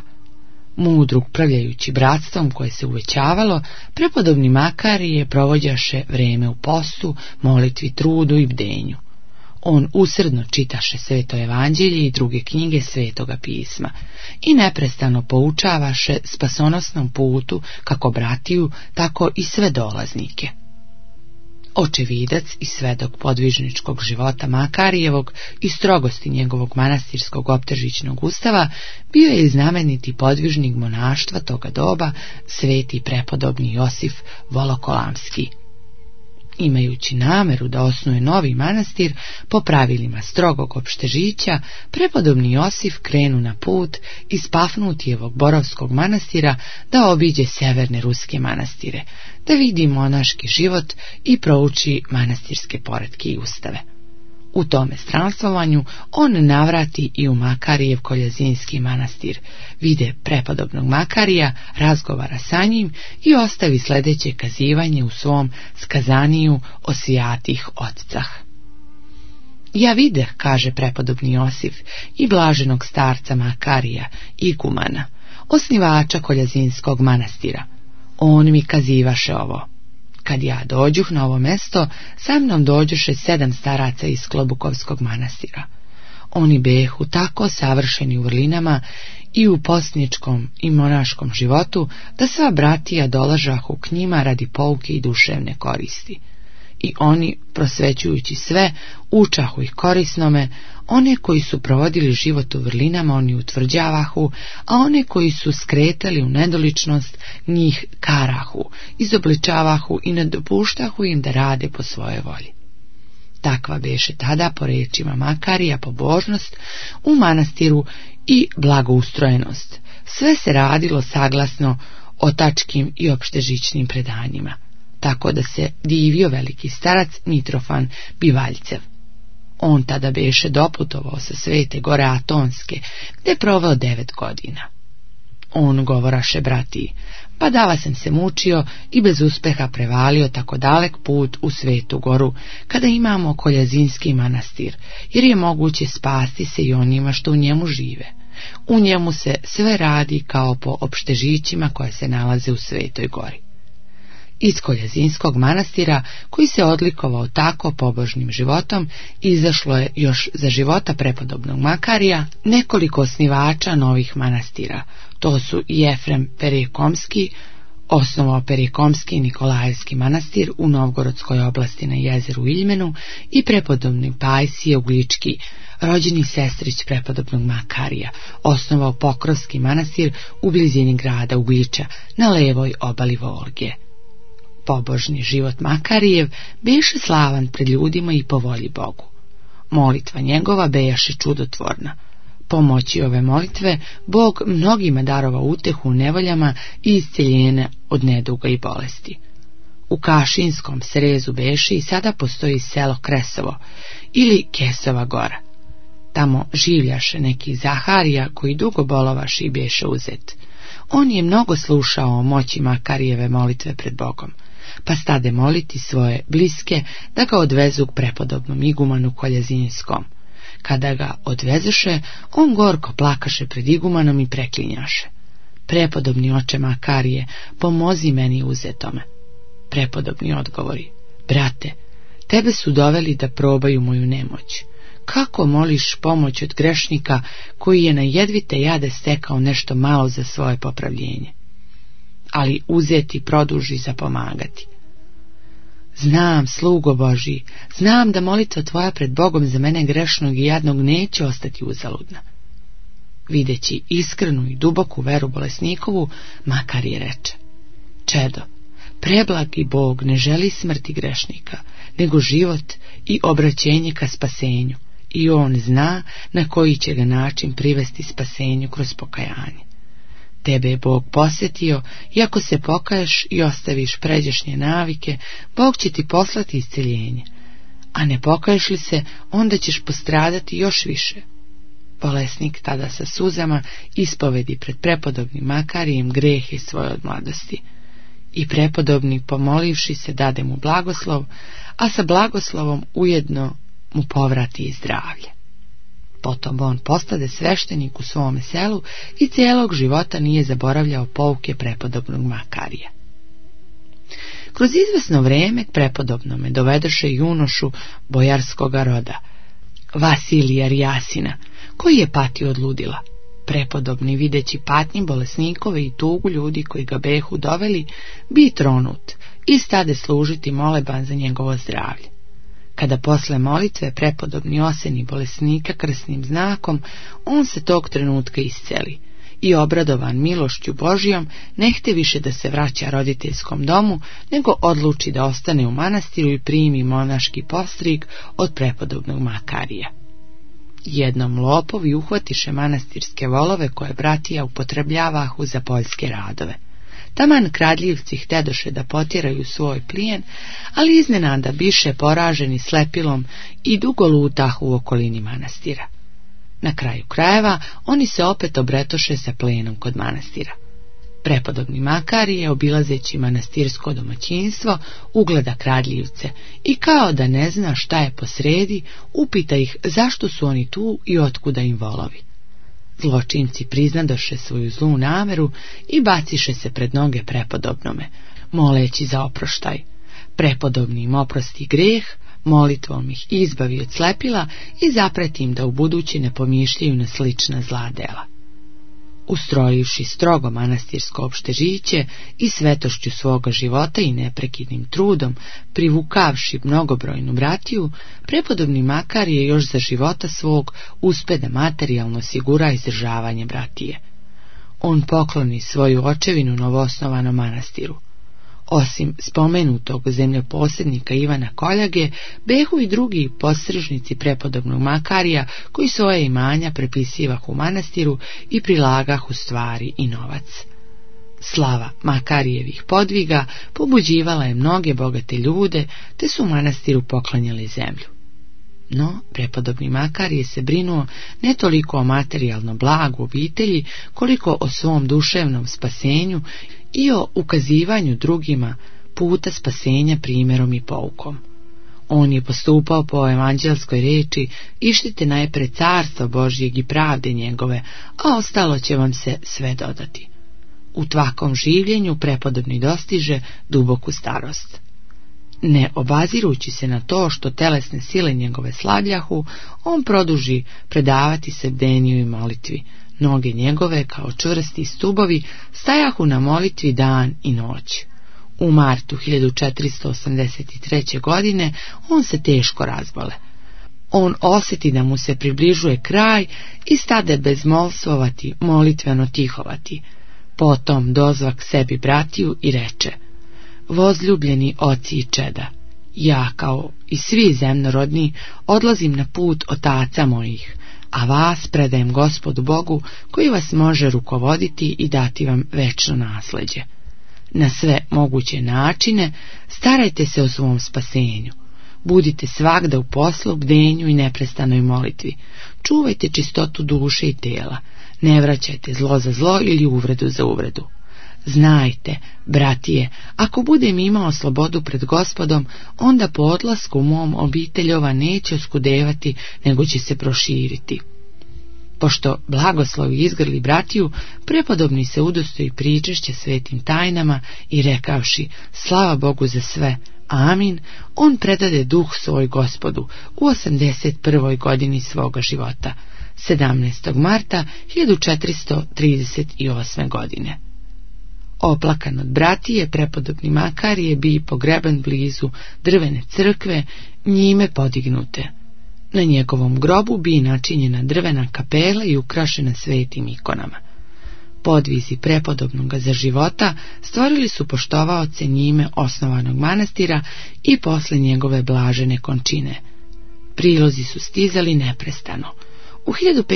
Mudro upravljajući bratstvom koje se uvećavalo, prepodobni Makarije provođaše vreme u postu, molitvi, trudu i bdenju. On usredno čitaše Sveto evanđelje i druge knjige Svetoga pisma i neprestano poučavaše spasonosnom putu kako bratiju, tako i sve dolaznike. Očevidac i svedok podvižničkog života Makarijevog i strogosti njegovog manastirskog optežićnog ustava bio je i znameniti podvižnik monaštva toga doba, sveti prepodobni Josif Volokolamski. Imajući nameru da osnuje novi manastir po pravilima strogog opštežića, prepodobni Josif krenu na put iz Pafnutijevog Borovskog manastira da obiđe severne ruske manastire, da vidi monaški život i prouči manastirske poretke i ustave. U tome stranствованju on navrati i u Makarijev Koljazinski manastir, vide prepodobnog Makarija, razgovara sa njim i ostavi sljedeće kazivanje u svom skazaniju o svijatih otcah. Ja videh, kaže prepodobni Josif, i blaženog starca Makarija, igumana, osnivača Koljazinskog manastira. On mi kazivaše ovo: Kad ja dođuh na ovo mesto, sa mnom dođuše 7 staraca iz Klobukovskog manastira. Oni behu tako savršeni u vrlinama i u postničkom i monaškom životu, da sva bratija dolažahu k njima radi pouke i duševne koristi. I oni, prosvećujući sve, učahu ih korisnome, one koji su provodili život u vrlinama oni utvrđavahu, a one koji su skretali u nedoličnost njih karahu, izobličavahu i ne dopuštahu im da rade po svojoj volji. Takva beše tada, po rečima Makarija, pobožnost u manastiru i blagoustrojenost. Sve se radilo saglasno otačkim i opštežićnim predanjima, tako da se divio veliki starac Mitrofan Bivaljcev. On tada beše doputovao sa Svete gore Atonske, gde je proveo 9 godina. On govoraše bratiji, pa dava sam se mučio i bez uspeha prevalio tako dalek put u Svetu goru, kada imamo Koljazinski manastir, jer je moguće spasti se i onima što u njemu žive. U njemu se sve radi kao po opštežićima koje se nalaze u Svetoj gori. Iz Koljazinskog manastira, koji se odlikovao tako pobožnim životom, izašlo je još za života prepodobnog Makarija nekoliko osnivača novih manastira. To su Jefrem Perikomski, osnovao Perikomski Nikolajevski manastir u Novgorodskoj oblasti na jezeru Iljmenu, i prepodobni Pajsije Uglički, rođeni sestrić prepodobnog Makarija, osnovao Pokrovski manastir u blizini grada Ugliča na levoj obali Volge. Pobožni život Makarijev beše slavan pred ljudima i po volji Bogu. Molitva njegova bejaše čudotvorna. Pomoći ove molitve Bog mnogima darova utehu u nevoljama i isceljenje od neduga i bolesti. U Kašinskom srezu beše i sada postoji selo Kresovo ili Kesova gora. Tamo življaše neki Zaharija koji dugo bolovaše i beše uzet. On je mnogo slušao o moći Makarijeve molitve pred Bogom, pa stade moliti svoje bliske da ga odvezu k prepodobnom igumanu Koljazinskom. Kada ga odvezeše, on gorko plakaše pred igumanom i preklinjaše: prepodobni oče Makarije, pomozi meni uzetome. Prepodobni odgovori: brate, tebe su doveli da probaju moju nemoć. Kako moliš pomoć od grešnika koji je na jedvite jade stekao nešto malo za svoje popravljenje? Ali uzeti produži za pomagati. Znam, slugo Božji, znam da molitva tvoja pred Bogom za mene grešnog i jadnog neće ostati uzaludna. Videći iskrenu i duboku veru bolesnikovu, Makarije reče: čedo, preblagi Bog ne želi smrti grešnika, nego život i obraćenje ka spasenju, i on zna na koji će ga način privesti spasenju kroz pokajanje. Tebe je Bog posjetio i ako se pokaješ i ostaviš pređašnje navike, Bog će ti poslati isceljenje, a ne pokaješ li se, onda ćeš postradati još više. Bolesnik tada sa suzama ispovedi pred prepodobnim Makarijem grehe svoje od mladosti. I prepodobni, pomolivši se, dade mu blagoslov, a sa blagoslovom ujedno mu povrati i zdravlje. Potom on postade sveštenik u svome selu i cijelog života nije zaboravljao pouke prepodobnog Makarija. Kroz izvesno vreme k prepodobnome dovedoše junošu bojarskoga roda, Vasilija Rjasina, koji je patio od ludila. Prepodobni, videći patnji bolesnikove i tugu ljudi koji ga behu doveli, bi tronut i stade služiti moleban za njegovo zdravlje. Kada posle molitve prepodobni oseni bolesnika krsnim znakom, on se tog trenutka isceli i obradovan milošću Božijom nehte više da se vraća roditeljskom domu, nego odluči da ostane u manastiru i primi monaški postrig od prepodobnog Makarija. Jednom lopovi uhvatiše manastirske volove koje bratija upotrebljavahu za poljske radove. Taman kradljivci htedoše da potjeraju svoj plijen, ali iznenada biše poraženi slepilom i dugo lutahu u okolini manastira. Na kraju krajeva oni se opet obretoše sa plijenom kod manastira. Prepodobni Makarije, obilazeći manastirsko domaćinstvo, ugleda kradljivce i kao da ne zna šta je posredi, upita ih zašto su oni tu i otkuda im volovi. Zločinci priznadoše svoju zlu nameru i baciše se pred noge prepodobnome, moleći za oproštaj. Prepodobni im oprosti greh, molitvom ih izbavi od slepila i zapreti im da ubuduće ne pomišljaju na slična zla dela. Ustrojivši strogo manastirsko opštežiće i svetošću svoga života i neprekidnim trudom, privukavši mnogobrojnu bratiju, prepodobni Makarije još za života svog uspe da materijalno osigura izdržavanje bratije. On pokloni svoju očevinu novoosnovanom manastiru. Osim spomenutog zemljoposjednika Ivana Koljage, behu i drugi postrižnici prepodobnog Makarija, koji svoje imanja prepisivahu u manastiru i prilagahu stvari i novac. Slava Makarijevih podviga pobuđivala je mnoge bogate ljude, te su u manastiru poklanjali zemlju. No, prepodobni Makarije se brinuo ne toliko o materijalnom blagu obitelji, koliko o svom duševnom spasenju i o ukazivanju drugima puta spasenja primjerom i poukom. On je postupao po evanđelskoj reči: "Ištite najpre carstva Božjeg i pravde njegove, a ostalo će vam se sve dodati." U tvakom življenju prepodobni dostiže duboku starost. Ne obazirući se na to što telesne sile njegove slavljahu, on produži predavati se bdeniju i molitvi. Noge njegove, kao čvrsti stubovi, stajahu na molitvi dan i noć. U martu 1483. godine on se teško razbole. On osjeti da mu se približuje kraj i stade bezmolstvovati, molitveno tihovati. Potom dozvak sebi bratiju i reče: "Vozljubljeni oci i čeda, ja kao i svi zemnorodni odlazim na put otaca mojih, a vas predajem Gospodu Bogu koji vas može rukovoditi i dati vam večno nasleđe. Na sve moguće načine starajte se o svom spasenju. Budite svagda u poslu, bdenju i neprestanoj molitvi. Čuvajte čistotu duše i tela. Ne vraćajte zlo za zlo ili uvredu za uvredu. Znajte, bratije, ako budem imao slobodu pred Gospodom, onda po odlasku mom obiteljova neće oskudevati, nego će se proširiti." Pošto blagoslovi izgrli bratiju, prepodobni se udostoji pričešće svetim tajnama i rekavši: "Slava Bogu za sve, amin", on predade duh svoj Gospodu u 81. godini svoga života, 17. marta 1438. godine. Oplakan od bratije, prepodobni Makarije bi pogreben blizu drvene crkve, njime podignute. Na njegovom grobu bi načinjena drvena kapela i ukrašena svetim ikonama. Podvizi prepodobnoga za života stvorili su poštovaoce njime osnovanog manastira i posle njegove blažene končine. Prilozi su stizali neprestano. U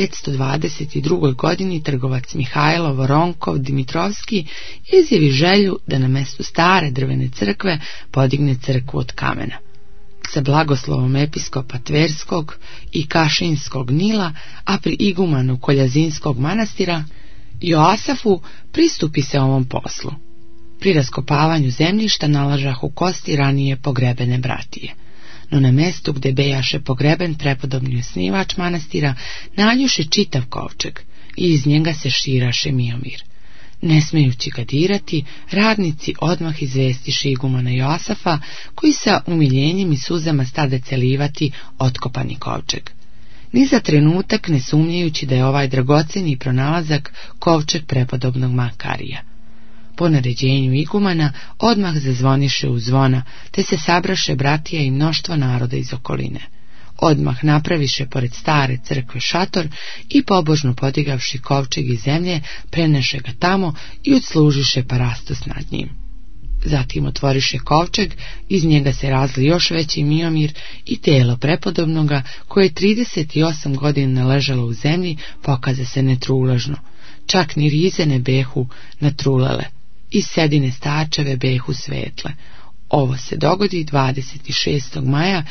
1522. godini trgovac Mihajlo Voronkov Dimitrovski izjavi želju da na mjestu stare drvene crkve podigne crkvu od kamena. Sa blagoslovom episkopa Tverskog i Kašinskog Nila, a pri igumanu Koljazinskog manastira Joasafu pristupi se ovom poslu. Pri raskopavanju zemljišta nalažahu kosti ranije pogrebene bratije. No na mjestu gdje bejaše pogreben prepodobni osnivač manastira naljuše čitav kovčeg i iz njega se širaše Miomir. Ne smejući ga dirati, radnici odmah izvestiše igumana Joasafa, koji sa umiljenjem i suzama stade celivati otkopani kovčeg. Ni za trenutak ne sumnjajući da je ovaj dragoceni pronalazak kovčeg prepodobnog Makarija. Po naređenju igumana odmah zazvoniše u zvona, te se sabraše bratija i mnoštvo naroda iz okoline. Odmah napraviše pored stare crkve šator i pobožno podigavši kovčeg iz zemlje, preneše ga tamo i odslužiše parastos nad njim. Zatim otvoriše kovčeg, iz njega se razli još veći Miomir i telo prepodobnoga, koje je 38 godina ležalo u zemlji, pokaza se netrulažno. Čak ni rize ne behu natrulale, i sedine stačeve behu svetle. Ovo se dogodi 26. maja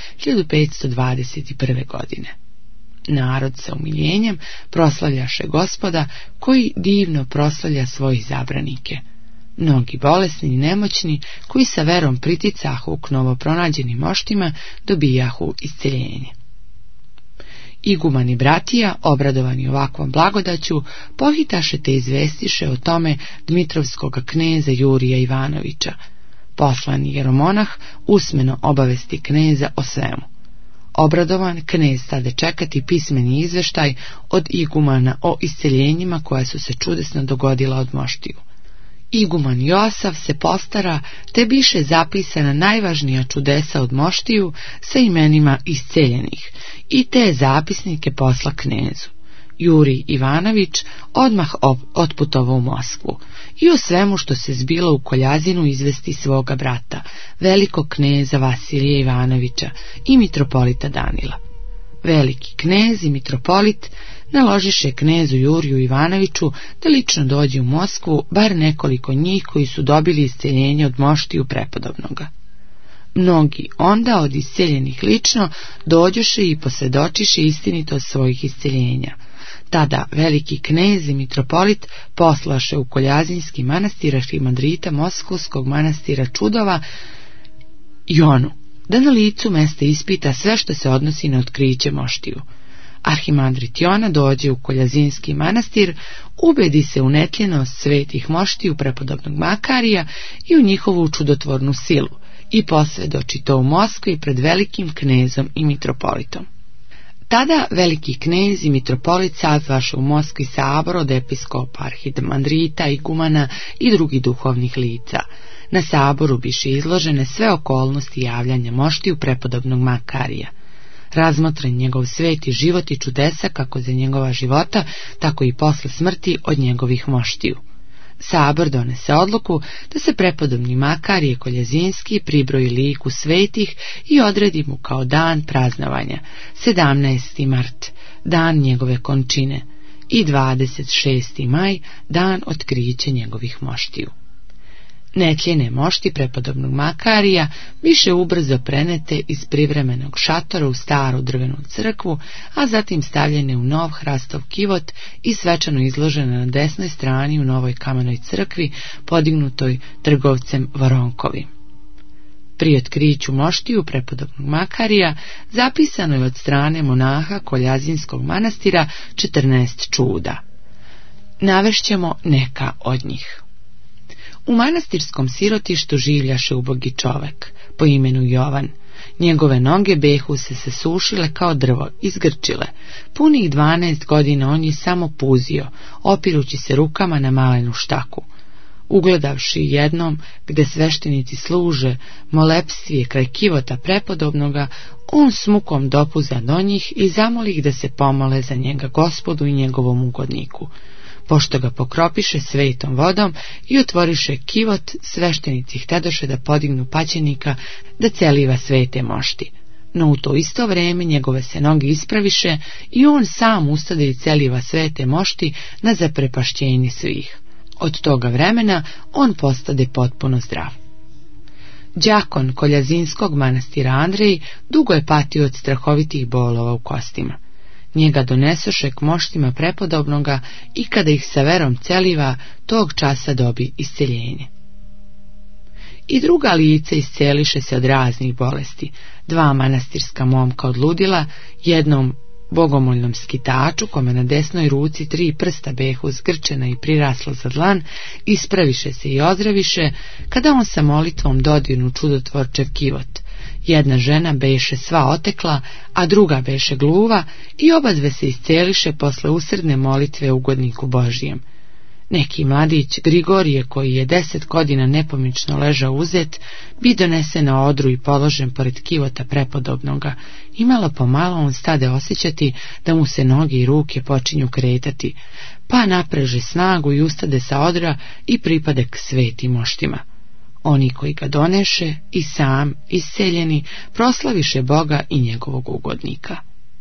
1521. godine. Narod sa umiljenjem proslavljaše Gospoda, koji divno proslavlja svojih zabranike. Mnogi bolesni i nemoćni, koji sa verom priticahu k novopronađenim moštima, dobijahu isceljenje. Igumani bratija, obradovani ovakvom blagodaću, pohitaše te izvestiše o tome Dmitrovskog kneza Jurija Ivanovića. Poslani jeromonah usmeno obavesti kneza o svemu. Obradovan, knez stade čekati pismeni izveštaj od igumana o isceljenjima koja su se čudesno dogodila od moštiju. Iguman Joasav se postara, te biše zapisana najvažnija čudesa od moštiju sa imenima isceljenih, i te zapisnike posla knezu. Jurij Ivanović odmah otputovao u Moskvu i o svemu što se zbilo u Koljazinu izvesti svoga brata, velikog kneza Vasilija Ivanovića i mitropolita Danila. Veliki knez i mitropolit naložiše knezu Juriju Ivanoviću da lično dođe u Moskvu, bar nekoliko njih koji su dobili isceljenje od moštiju prepodobnoga. Mnogi onda od isceljenih lično dođoše i posvjedočiše istinitost svojih isceljenja. Tada veliki knez i mitropolit poslaše u Koljazinski manastir arhimandrita Moskovskog manastira Čudova Jonu, da na licu mesta ispita sve što se odnosi na otkriće moštiju. Arhimandrit Jona dođe u Koljazinski manastir, ubedi se u netljenost svetih moštiju prepodobnog Makarija i u njihovu čudotvornu silu i posvjedoči to u Moskvi pred velikim knezom i mitropolitom. Tada veliki knez i mitropolit sazvaše u Moskvi sabor od episkopa, arhimandrita, igumana i drugih duhovnih lica. Na saboru biše izložene sve okolnosti javljanja moštiju prepodobnog Makarija. Razmotren njegov sveti život i čudesa kako za njegova života, tako i posle smrti od njegovih moštiju. Sabor donese odluku da se prepodobni Makarije Koljazinski pribroji liku svetih i odredi mu kao dan praznovanja 17. mart, dan njegove končine, i 26. maj, dan otkrića njegovih moštiju. Netljene mošti prepodobnog Makarija više ubrzo prenete iz privremenog šatora u staru drvenu crkvu, a zatim stavljene u nov hrastov kivot i svečano izložene na desnoj strani u novoj kamenoj crkvi podignutoj trgovcem Voronkovim. Pri otkriću moštiju prepodobnog Makarija zapisano je od strane monaha Koljazinskog manastira 14 čuda. Navešćemo neka od njih. U manastirskom sirotištu življaše ubogi čovek, po imenu Jovan. Njegove noge behu se sušile kao drvo, izgrčile. Punih 12 godina on je samo puzio, opirući se rukama na malenu štaku. Ugledavši jednom, gde sveštenici služe molepstvije kraj kivota prepodobnoga, on s mukom dopuza do njih i zamoli ih da se pomole za njega Gospodu i njegovom ugodniku. Pošto ga pokropiše svetom vodom i otvoriše kivot, sveštenici htedoše da podignu paćenika da celiva svete mošti. No u to isto vreme njegove se noge ispraviše i on sam ustade i celiva svete mošti na zaprepašćenje svih. Od toga vremena on postade potpuno zdrav. Đakon Koljazinskog manastira Andrej dugo je patio od strahovitih bolova u kostima. Njega donesoše k moštima prepodobnoga i kada ih sa verom celiva, tog časa dobi isceljenje. I druga lica isceliše se od raznih bolesti. 2 manastirska momka od ludila, jednom bogomoljnom skitaču, kome na desnoj ruci 3 prsta behu zgrčena i prirasla za dlan, ispraviše se i ozdraviše, kada on sa molitvom dodirnu čudotvorčev kivot. Jedna žena beše sva otekla, a druga beše gluva, i obadve se isceliše posle usredne molitve ugodniku Božijem. Neki mladić Grigorije, koji je 10 godina nepomično ležao uzet, bi donesen na odru i položen pored kivota prepodobnoga, i malo po malo on stade osjećati da mu se noge i ruke počinju kretati, pa napreže snagu i ustade sa odra i pripade k svetim moštima. Oni koji ga doneše i sam, isceljeni, proslaviše Boga i njegovog ugodnika.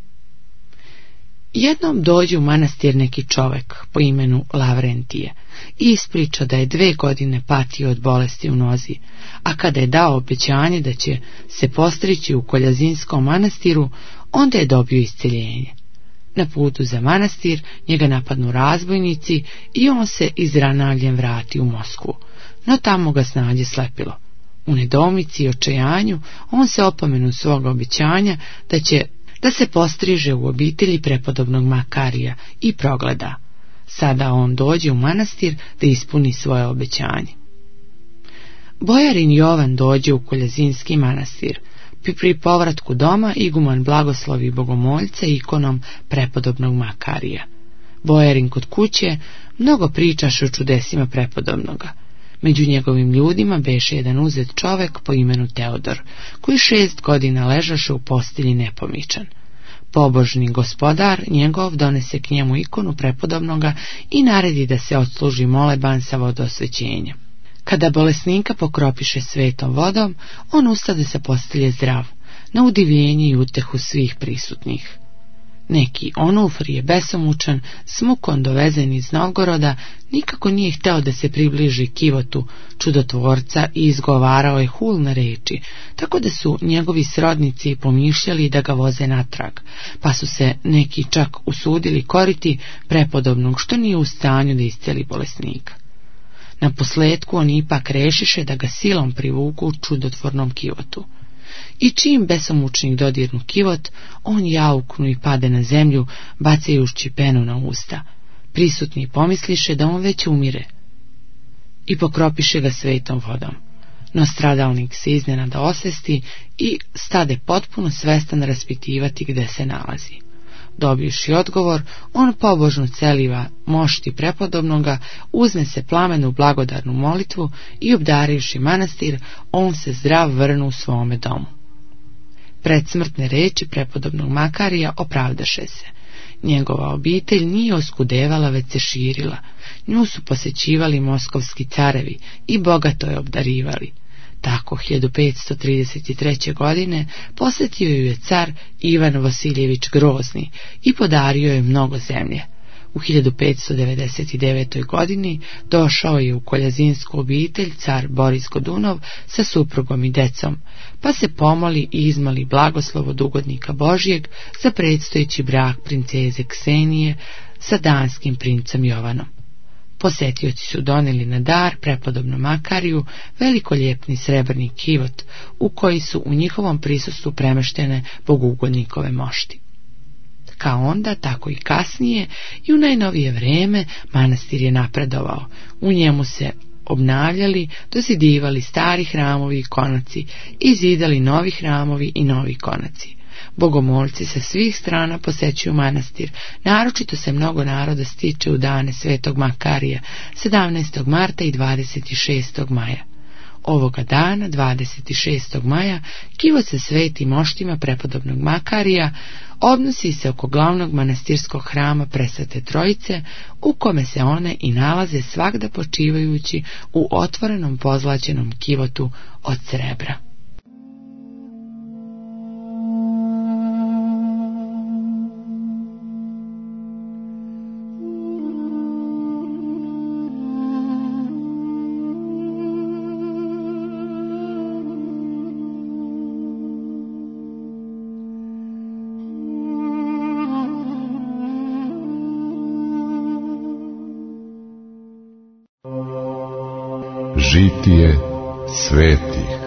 Jednom dođe u manastir neki čovek po imenu Lavrentije i ispriča da je 2 godine patio od bolesti u nozi, a kada je dao obećanje da će se postrići u Koljazinskom manastiru, onda je dobio isceljenje. Na putu za manastir njega napadnu razbojnici i on se izranavljen vrati u Moskvu, no tamo ga snađe slepilo. U nedoumici i očajanju on se opomenu svog obećanja da se postriže u obitelji prepodobnog Makarija i progleda. Sada on dođe u manastir da ispuni svoje obećanje. Bojarin Jovan dođe u Koljazinski manastir. Pri povratku doma iguman blagoslovi bogomoljca ikonom prepodobnog Makarija. Bojarin kod kuće mnogo pričaše o čudesima prepodobnoga. Među njegovim ljudima beše jedan uzet čovek po imenu Teodor, koji 6 godina ležaše u postelji nepomičan. Pobožni gospodar njegov donese k njemu ikonu prepodobnoga i naredi da se odsluži moleban sa vodosvećenjem. Kada bolesnika pokropiše svetom vodom, on ustade sa postelje zdrav, na udivljenje i utehu svih prisutnih. Neki Onufrije besomučan, s mukom dovezen iz Novgoroda, nikako nije hteo da se približi Kivotu, čudotvorca, i izgovarao je hulne reči, tako da su njegovi srodnici pomišljali da ga voze natrag, pa su se neki čak usudili koriti prepodobnog, što nije u stanju da isceli bolesnika. Na posledku oni ipak rešiše da ga silom privuku čudotvornom Kivotu. I čim besomučnik dodirnu Kivot, on jauknu i pade na zemlju, bacajući penu na usta. Prisutni pomisliše da on već umire i pokropiše ga svetom vodom. No stradalnik se iznenada osvesti i stade potpuno svestan raspitivati gde se nalazi. Dobivši odgovor, on pobožno celiva mošti prepodobnoga, uznese plamenu blagodarnu molitvu i obdarivši manastir, on se zdrav vrnu u svome domu. Predsmrtne reči prepodobnog Makarija opravdaše se. Njegova obitelj nije oskudevala, već se širila. Nju su posećivali moskovski carevi i bogato je obdarivali. Tako 1533. godine posjetio ju je car Ivan Vasiljević Grozni i podario je mnogo zemlje. U 1599. godini došao je u koljazinsku obitelj car Boris Godunov sa suprugom i decom, pa se pomoli i izmoli blagoslov od ugodnika Božjeg za predstojeći brak princeze Ksenije sa danskim princem Jovanom. Posetioci su donijeli na dar prepodobnom Makariju velikoljepni srebrni kivot, u koji su u njihovom prisustvu premeštene bogugodnikove mošti. Kao onda, tako i kasnije i u najnovije vreme manastir je napredovao. U njemu se obnavljali, dozidivali stari hramovi i konaci i zidali novi hramovi i novi konaci. Bogomolci sa svih strana posećuju manastir, naročito se mnogo naroda stiče u dane svetog Makarija, 17. marta i 26. maja. Ovoga dana, 26. maja, kivot sa svetim moštima prepodobnog Makarija odnosi se oko glavnog manastirskog hrama Presvete Trojice, u kome se one i nalaze svagda počivajući u otvorenom pozlaćenom kivotu od srebra. Žitije svetih.